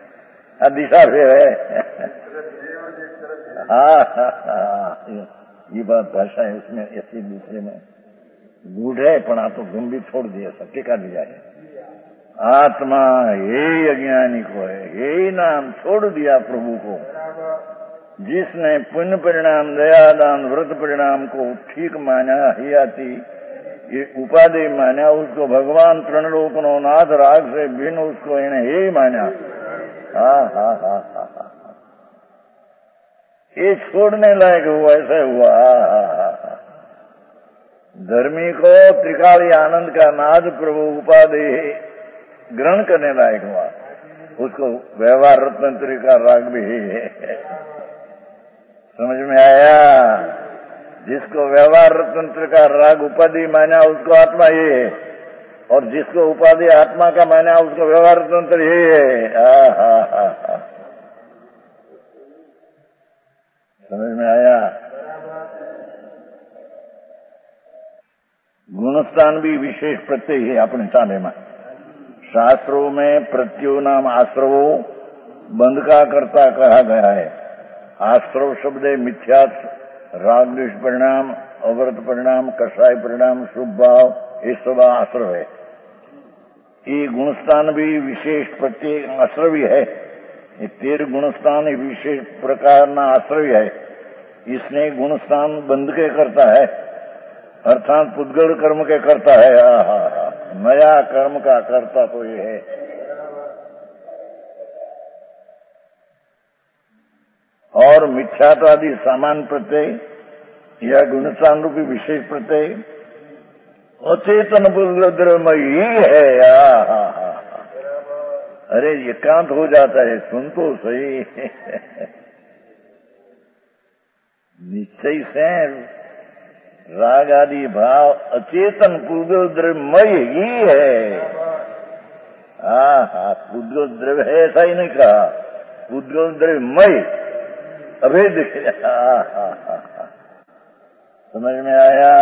दिशा फिर है। हाँ हाँ हाँ, ये बात भाषा है, उसमें ऐसी दूसरे में गूढ़ है, पण आ तो गंभीर छोड़ दिया, सब टीका दिया है। आत्मा हे अज्ञानी को है, हे नाम छोड़ दिया प्रभु को। जिसने पुण्य परिणाम, दया दान, व्रत परिणाम को ठीक माना, ही आती ये उपाधि माना, उसको भगवान त्रिलोकनो नाथ राग से भिन्न उसको इन्हें हे माना। हा हा हा हा हा ये छोड़ने लायक हुआ, ऐसा हुआ। धर्मी को त्रिकाली आनंद का नाद प्रभु उपाधि ग्रहण करने लायक हुआ, उसको व्यवहार रत्न का राग भी है। समझ में आया? जिसको व्यवहार रत्न का राग उपाधि माना उसको आत्मा ये है, और जिसको उपाधि आत्मा का माना उसको व्यवहार रत्न ये है। हा हा हा हा समझ में आया? गुणस्थान भी विशेष प्रत्यय है अपने चाले में। शास्त्रों में प्रत्ययो नाम आश्रवो बंध का कर्ता कहा गया है। आश्रव शब्द है मिथ्यात्, राग द्वेष परिणाम, अव्रत परिणाम, कषाय परिणाम, शुभ भाव, ये सब आश्रव है। ये गुणस्थान भी विशेष प्रत्यय आश्रवी है। ये तेरह गुणस्थान विशेष प्रकार ना आश्रय है। इसने गुणस्थान बंध के करता है, अर्थात पुद्गल कर्म के करता है। हा हा हा नया कर्म का करता तो ये है। और मिथ्यात्वादि सामान प्रत्यय या गुणस्थान रूपी विशेष प्रत्यय अचेतन पुद्गलमयी है। हा हा हा अरे एकांत हो जाता है, सुन तो सही। निश्चय से राग आदि भाव अचेतन पुद्गल द्रव्यमय ही है। हाँ हाँ पुद्गल द्रव्य है ऐसा ही नहीं कहा, पुद्गल द्रव्यमय अभेद। हाँ हाँ हाँ समझ में आया?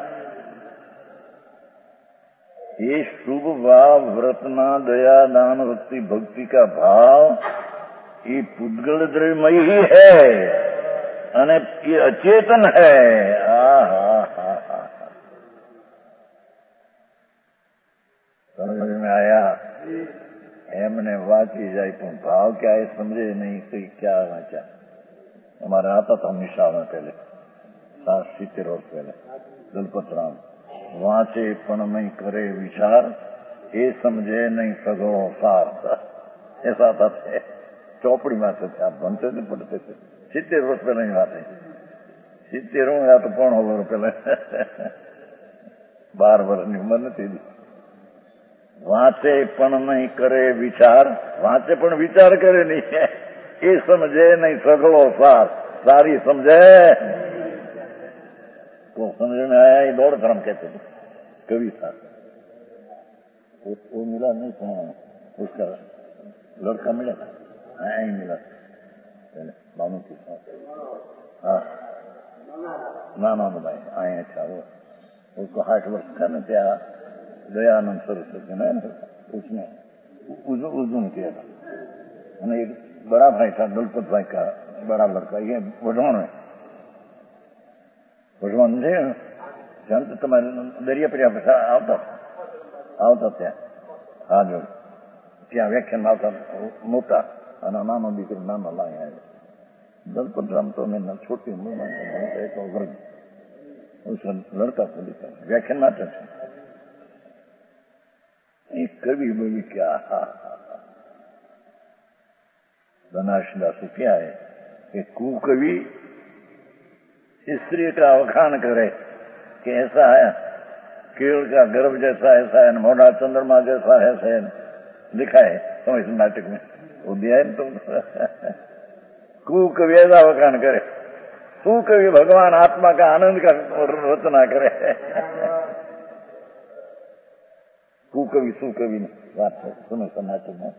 ये शुभ भाव, व्रतना, दया दान, भक्ति भक्ति का भाव ये पुद्गल द्रव्यमय ही है, अने ये अचेतन है। हा हा हा हा समझ में आया? एमने वाची जाए पण भाव क्या है समझे नहीं, कोई क्या वाचा। हमारे आता था निशा में पहले सात सितर वर्ष पहले दलपत राम वाचे पण नहीं करे विचार, ये समझे नहीं सगो सार। ऐसा था चौपड़ी में से आप बनते थे पढ़ते थे। सितर वर्ष पहले ही बात है, सितर हूँ या तो पौन वर्ष पहले बार वर्ष की उम्र नहीं थी। वाचे पण नहीं करे विचार, वाचे पण विचार करे नहीं है, ये समझे नहीं सगलो सार, सारी समझे तो समझ में आया। ये दौड़ धर्म कहते थे, कवि था वो, वो मिला नहीं था, उसका लड़का मिला था, नहीं मिला पहले मानू की हाँ ना ना भाई आए अच्छा वो उसको आठ वर्ष का न क्या दयानंद सरस्वती ने उसने उजुन किया था। मैंने एक बड़ा भाई था दलपत भाई का बड़ा लड़का, ये वढवाण है वढवाण છે જાણતો તમારે દરિયા પર્યા આવતા આવતા ત્યાં હા જો ત્યાં વ્યાખ્યાન આવતા મોટા અને નાનો દીકરો નાનો લાઈ આવે દલપત રામ તો મેં छोटी उम्र में एक वर्ग उसका लड़का को लिखा व्याख्यान मात्र છે। एक कवि बोली क्या बनारसदास क्या है कि कुकवि स्त्री का अवखान करे कि ऐसा है, केल का गर्भ जैसा ऐसा है, मोढ़ा चंद्रमा जैसा ऐसा है, लिखा है तो इस नाटक में वो दिया है। तो कुकवि ऐसा अवखान करे, सुकवि भगवान आत्मा का आनंद का रचना करे। कुकवि सुकवि बात है सुनो नाटक में।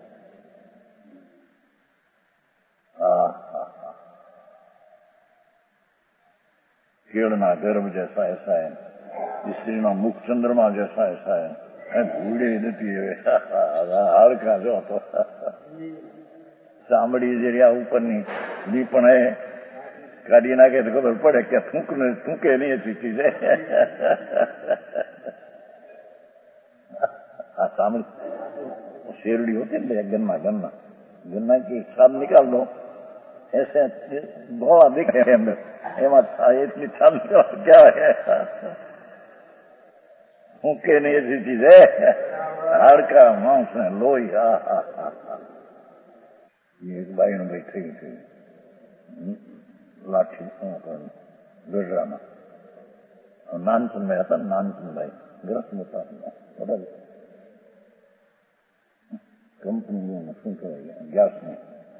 केळना गर्भ जैसा ऐसा है, स्त्री ना मुख चंद्रमा जैसा ऐसा है, भूडे नहीं हार का जो तो चामड़ी जरिया ऊपर नी लीपण है કાઢી નાખે તો ખબર પડે કે થૂંક ને થૂંકે નહીં એટલી ચીજ આ સાંભળ शेरड़ी होती है गन्ना गन्ना गन्ना की छाल निकाल दो ऐसे धोआ दिखे अंदर इतनी छाल निकाल क्या है फूके नहीं ऐसी चीज है हाड़का मांस है लोही हा हा हा ये एक बाई ने बैठी थी लाठी गजरा में नानचंद भाई था नानचंद भाई ग्रस्त में था बड़ा કંપનીઓમાં શું કહેવાય ગેસને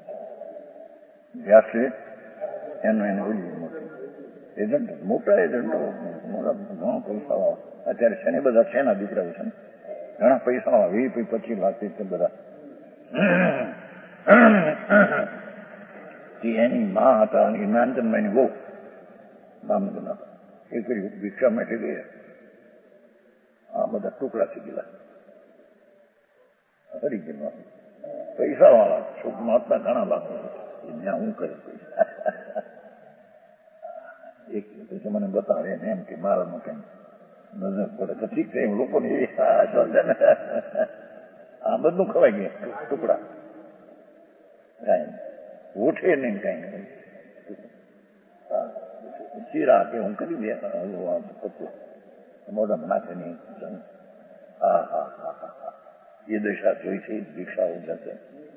ગેસ એનો એને ઓલી મોટી એજન્ટ મોટા એજન્ટો મોટા ઘણો પૈસાવાળા અત્યારે છે ને બધા છે ના દીકરાઓ છે ને ઘણા પૈસાવાળા વીસ પચીસ લાખ છે બધા એની મા હતા અને નાનચંદભાઈની બહુ દામોદરના એ કરી ભિક્ષા માટે ગયા આ બધા ટુકડા થઈ ગયેલા હરી ગયેલો પૈસા વાળા છોક મહાત્મા ઘણા લાખ ત્યાં હું કરે પૈસા એક પછી મને બતાવે ને એમ કે મારામાં કઈ નજર પડે તો ઠીક છે એમ લોકોને એવી આશા છે ને આ બધું ખવાઈ ગયા ટુકડા કઈ ઉઠે નહીં કઈ શીરા કે હું કરી દે મોઢામાં નાખે નહીં હા હા હા હા ये दशा જોઈ છે દીક્ષા हो जाते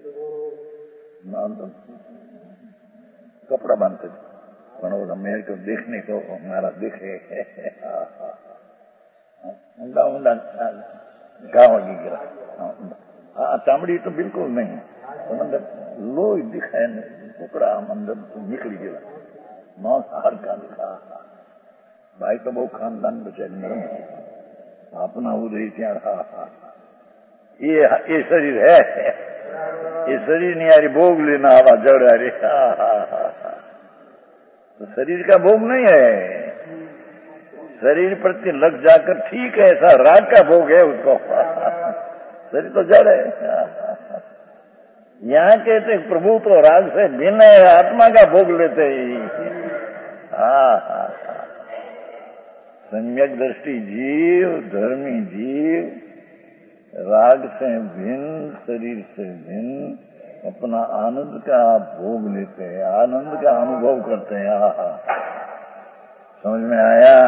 कपड़ा बांधते પણ मेरे को देखने को हमारा दिखे ऊंडा ऊंडा घाव लगी गिरा हाँ चामड़ी तो बिल्कुल नहीं अंदर लोही दिखाए टुकड़ा अंदर निकली गिरा मांस हल्का दिखा भाई तो बहुत खानदान बचे नरम अपना उदय त्या हा हा ये ये शरीर है ये शरीर नहीं आ रही भोग लेना हवा जड़ आ रही तो शरीर का भोग नहीं है शरीर प्रति लग जाकर ठीक है ऐसा राग का भोग है उसको शरीर तो जड़ है यहाँ कहते प्रभु तो राग से भिन्न है आत्मा का भोग लेते ही हाँ हाँ सम्यक दृष्टि जीव धर्मी जीव राग से भिन्न शरीर से भिन्न अपना आनंद का भोग लेते हैं आनंद का अनुभव करते हैं आहा समझ में आया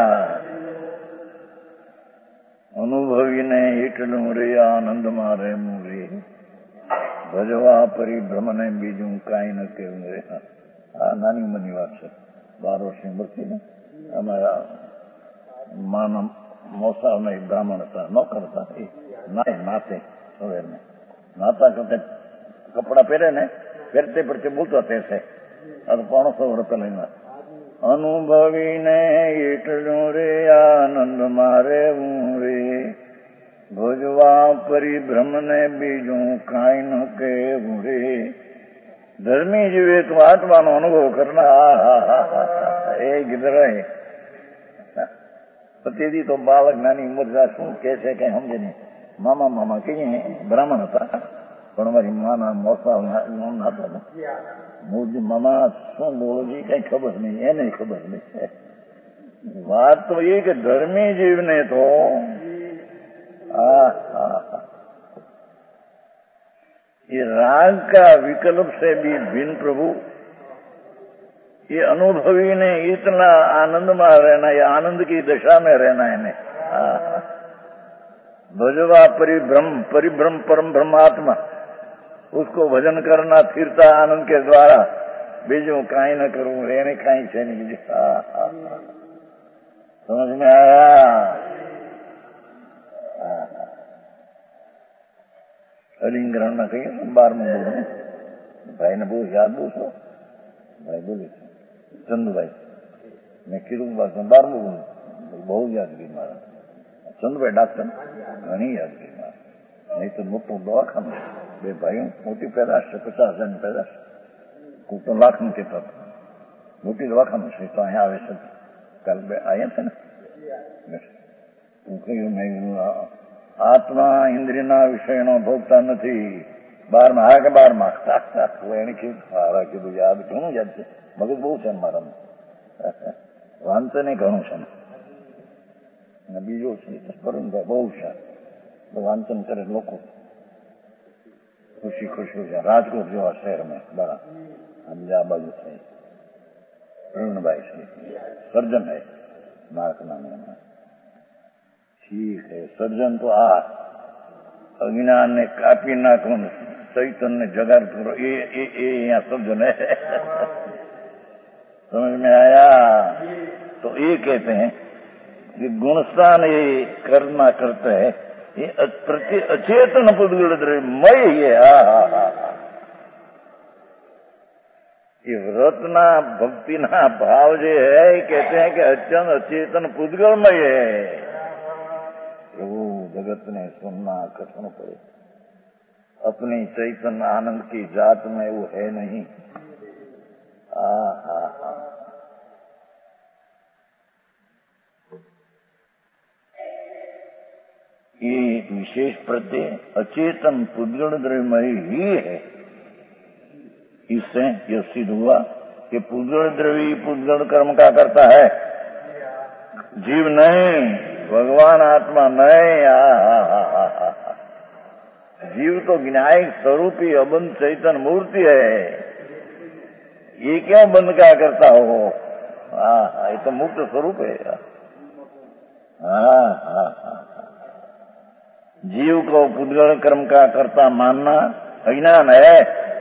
अनुभवी ने इटलू रे आनंद मारे मुरे भजवा परिभ्रम ने बीजू काई न केवू रे आ नानी मनी बात है बार वर्ष की मृत्यु ने हमारा मानव मौसा में ब्राह्मण था नौकर था नाए नाते सवेर में नाता करते कपड़ा पहरे ने पहरते पड़ते बोलता थे से अब पौनो सौ रुपये लेना अनुभवी ने इटलू रे आनंद मारे रे भोजवा परिभ्रम ने बीजू काई न के रे धर्मी जीवे तो आत्मा नो अनुभव करना ए किधर है पति तो बालक नानी उम्र शू कैसे कहीं समझे नहीं मामा मामा कहीं ब्राह्मण था પણ મારી માના મોસા નાતા મુજી મામા શું બોલો जी કઈ ખબર નહીં એને ખબર નહીં વાત તો એ કે ધર્મી જીવને તો આ ये राग का विकल्प से भी भिन्न प्रभु ये अनुभवी ने इतना आनंद में रहना ये आनंद की दशा में रहना है ने भजवा परिभ्रम परिभ्रम परम ब्रह्मात्मा उसको भजन करना स्थिरता आनंद के द्वारा बीजू काई न करूं रहने काई से नहीं समझ में आया हरिंग ग्रहण में कही बार में बोलू भाई ने बहुत याद पूछो भाई बोले चंदू भाई मैं कीधु बार में बोलू बहुत यादगिरी मारा चंदू भाई डॉक्टर घनी यादगिरी मारा नहीं तो मोटो दवाखाना बे भाई मोटी पैदाश है पचास हजार ની पैदाश तो लाख में कहता था मोटी दवाखाना से तो अँ आवे से कल आया थे ना मैं आत्मा इंद्रिय विषय नो भोगता नहीं बार में आ के बार में એને કીધું कीधु याद क्यों याद है मगज बहुत है मारा में વાંચને ઘણું છે અને બીજો છે પરમભાઈ બહુ છે વાંચન કરે લોકો खुशी खुशी है। राजकोट जो शहर में बड़ा हमजा बाजू से प्रवीण भाई से सर्जन है मार्क नाम है। ठीक है, सर्जन तो आ अज्ञान ने कापी नाखो चैतन्य ने जगार करो ये ये ये यहाँ सर्जन है। समझ में आया? तो ये कहते हैं कि गुणस्थान ये कर्म करते है ये प्रति अचेतन पुद्गल मय है। ये व्रतना भक्ति ना भाव जो है कहते हैं कि अचन अचेतन पुद्गलमय है। प्रभु जगत ने सुनना कथन पड़े अपनी चैतन्य आनंद की जात में वो है नहीं। आ हा हा ये विशेष प्रत्यय अचेतन पुद्गल द्रव्यमय ही है। इससे यह सिद्ध हुआ कि पुद्गल द्रव्य पुद्गल कर्म का करता है, जीव नहीं, भगवान आत्मा नहीं। आ, आ, आ, आ, आ, जीव तो विनायक स्वरूपी अबंध चैतन्य मूर्ति है। ये क्यों बंद क्या करता हो? हाँ, ये तो मुक्त स्वरूप है। हाँ हाँ हाँ जीव को पुद्गल कर्म का कर्ता मानना अज्ञान है।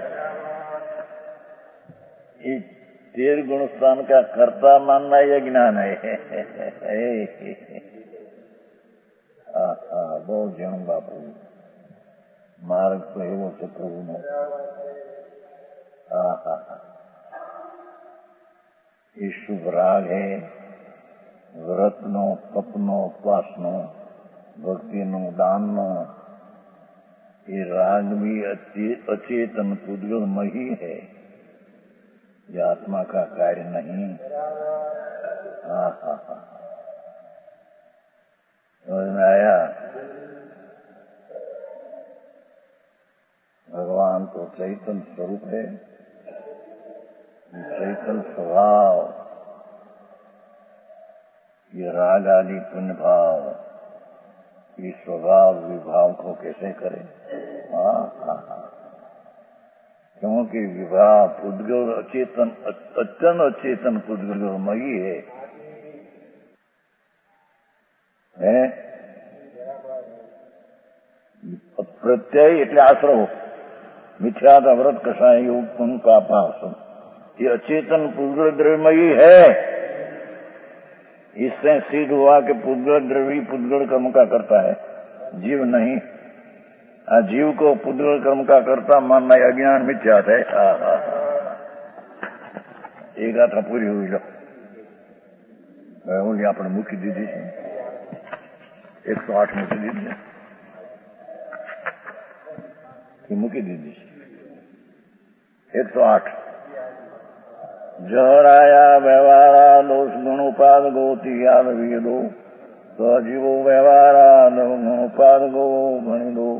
ये तेर गुण स्थान का कर्ता मानना ही अज्ञान है। बहुत जन बापू मार्ग तो एवं से प्रभु ने ये शुभ राग है व्रत नो तप नो उपवास नो भक्ति नो दान नो ये राग भी अचेतन पुद्गलमय ही है। ये आत्मा का कार्य नहीं। हा हा हा समझ में आया? भगवान तो चैतन्य स्वरूप है, चैतन्य स्वभाव, ये राग आदि पुण्य भाव इस स्वभाव विभाव को कैसे करें? हाँ हाँ हाँ क्योंकि विभाव पुद्गल अचेतन अत्यंत अचेतन पुद्गलमयी है, है? प्रत्यय એટલે આશ્રવ मिथ्या का व्रत कषाय योग पुण्य का पाप ये अचेतन पुद्गल द्रव्यमयी है। इससे सिद्ध हुआ कि पुद्गल द्रव्य पुद्गल कर्म का करता है, जीव नहीं। आ जीव को पुद्गल कर्म का करता मानना अज्ञान मिथ्या है। एक गाथा पूरी हुई लो बोली आपने मूकी दीदी एक सौ आठ मूकी दीदी मूकी दीदी एक सौ आठ जहराया व्यवहारा दोष गुणोपाद गोती याद दो सजीवो व्यवहारा गुणोपाद गो गणी दो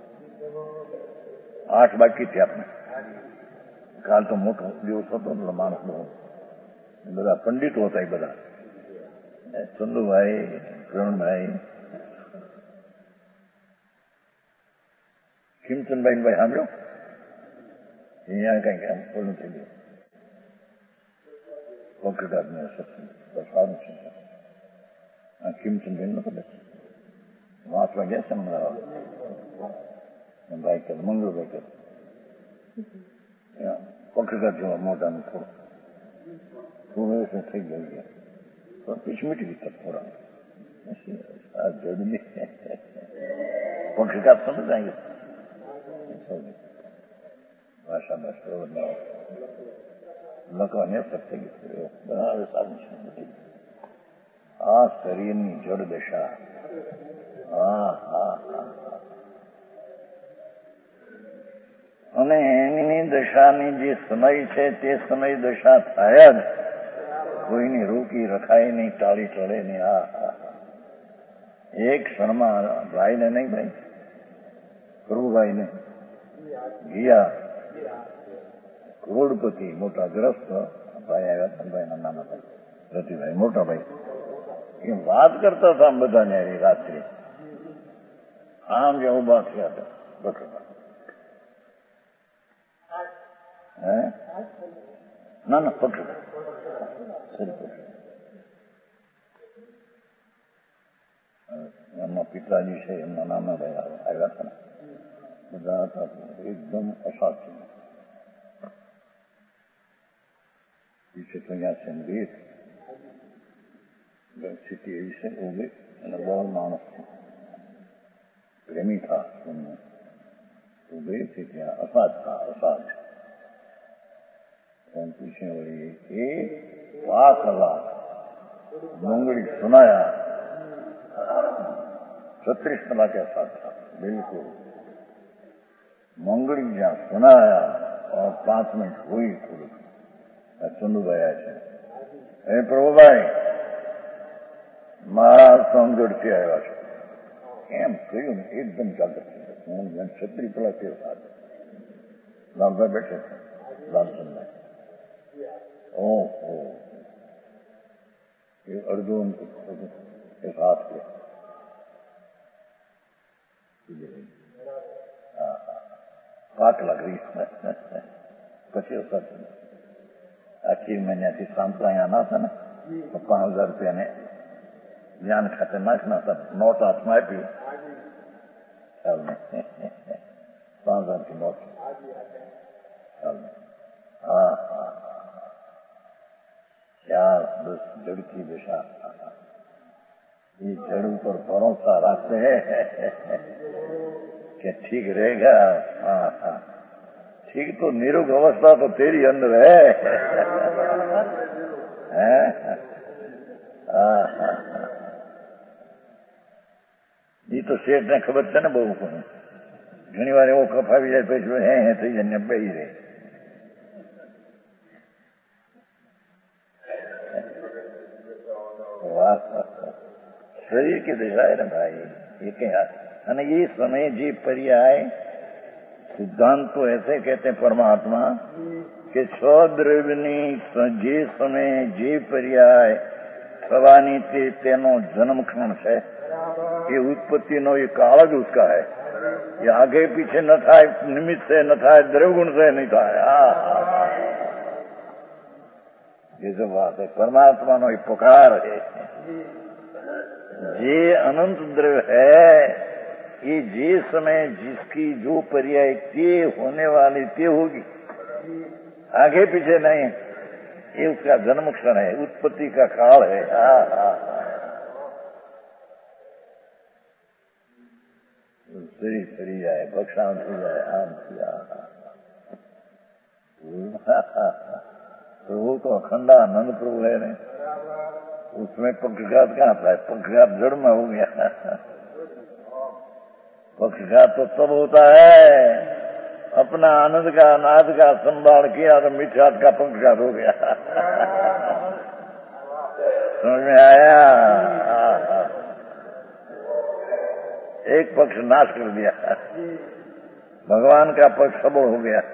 आठ बाकी थी आपने काल तो मोटो दिवस होतो माणस बહુ બધા પંડિતો હતા એ બધા ચંદુભાઈ પ્રવીણભાઈ ખીમચંદભાઈ ભાઈ સાંભળ્યો અહીંયા કઈ બોલવું થઈ ગયું વખત સારું છે ખીમચંદભાઈ નતો વાંચવા ગયા છે ભાઈ કે મંગળભાઈ કે વખત જોવા મોટાનું થોડું થોડું એવું થઈ ગયું છે તો પીછ મીટી ગઈ થોડા આ જોડની વખત સમજ આવી ભાષા ભાષા લખવાની અસર થઈ ગઈ બનાવે સારું છે આ શરીરની જડ દશા હા હા હા અને એની દશાની જે સમય છે તે સમય દશા થાય જ કોઈની રોકી રખાય નહીં ટાળી ટળે નહીં। આ એક ક્ષણમાં ભાઈને નહીં ભાઈ પ્રભુભાઈને ગયા કરોડપતિ મોટા ગ્રસ્ત ભાઈ આવ્યા હતા ભાઈના નાના ભાઈ રતિભાઈ મોટા ભાઈ એ વાત કરતા હતા આમ બધાને રાત્રે આમ જે ઉભા થયા હતા બકરા હે ના ના પકડ એમના પિતાજી છે એમના નાના ભાઈ આવ્યા હતા ને બધા હતા એકદમ અસાધ્ય पीछे तो यहाँ संगीत सिटी एवी से हो गई અને બહુ માણસ પ્રેમી था सुनने तो गई थी क्या असाध था असाध हम पीछे वही एक लाख लाख मंगड़ी सुनाया छत्तीस कला के साथ था बिल्कुल मंगड़ी जहाँ सुनाया और पांच मिनट हुई थोड़ी ચંદુભાઈ છે એ પ્રભુભાઈ મારા સમજોડથી આવ્યા છે એમ કહ્યું ને એકદમ જાગૃત હું છત્રી પેલા તે સાથે લાલભાઈ બેઠે છે લાલચંદભાઈ ઓહો એ અડધો એ હાથ કે પાક લાગી પછી આખી મહિનાથી સાંપલા અહીંયા ના હતા ને તો પાંચ હજાર રૂપિયાને જ્ઞાન ખાતે નાખના હતા નોટ હાથમાં આપી ખ્યાલ નહીં પાંચ હજારથી નોટ ખ્યાલ નહીં હા હા क्या बस जड़ की दिशा ये जड़ पर भरोसा रखते हैं कि ठीक रहेगा हाँ हाँ ठीक तो निरोग अवस्था तो तेरी अंदर है ये तो सेठ ने खबर है ना बहु को घनी बार वो कफा भी जाए पैसे है है तो जन्य ही रहे शरीर की दिशा है ना भाई ये क्या અને ये समय जी पर्याय सिद्धांत तो ऐसे कहते हैं परमात्मा કે સ્વદ્રવ્યની જે સમયે જે પર્યાય થવાની તે તેનો જન્મક્ષણ છે એ ઉત્પત્તિનો એ કાળ જ उसका है ये आगे पीछे न થાય નિમિત્ત से न થાય દ્રવ્યગુણ से नहीं થાય ये जो बात है परमात्मा नो पुकार है जे अनंत द्रव्य है ये जे समय जिसकी जो पर्याय ते होने वाली ते होगी आगे पीछे नहीं ये उसका जन्म क्षण है उत्पत्ति का काल है सही सही जाए भक्षांत हो जाए आम किया प्रभु तो अखंडानंद प्रभु है नहीं उसमें पक्षघात कहाँ था पक्षघात जड़ में हो गया पक्षघात तो तब होता है अपना आनंद का अनाद का संभाल किया तो मिथ्यात का पक्षघात हो गया समझ में आया एक पक्ष नाश कर दिया भगवान का पक्ष सबल हो गया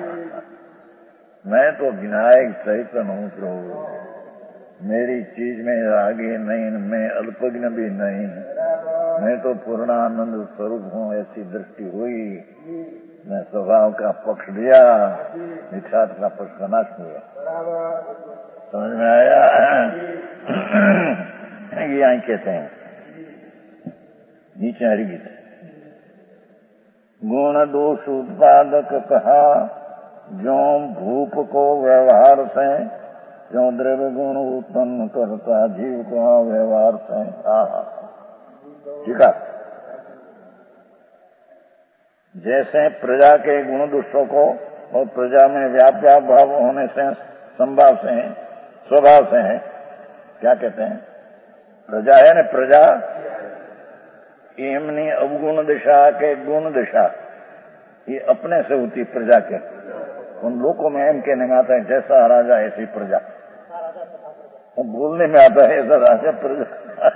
मैं तो विनायक चैतन्य हूँ प्रभु मेरी चीज में आगे नहीं मैं अल्पज्ञ भी नहीं मैं तो पूर्णानंद स्वरूप हूँ ऐसी दृष्टि हुई मैं स्वभाव का पक्ष लिया मिथ्यात का पक्ष का नाश हुआ समझ में आया ये आई कहते हैं नीचे हरिगीत गुण दोष उत्पादक कहा जो भूप को व्यवहार से जो द्रव्य गुण उत्पन्न करता जीव को व्यवहार से ठीक है जैसे प्रजा के गुण दोषों को और प्रजा में व्याप व्याप भाव होने से संभाव से है स्वभाव से है क्या कहते हैं प्रजा है ना प्रजा एमनी अवगुण दिशा के गुण दिशा ये अपने से होती प्रजा के उन लोगों में एम कहने में आता है जैसा राजा ऐसी प्रजा बोलने में आता है ऐसा राजा प्रजा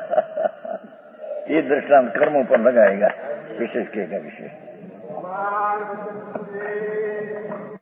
ये दृष्टांत कर्मों पर लगाएगा विशेष के विशेष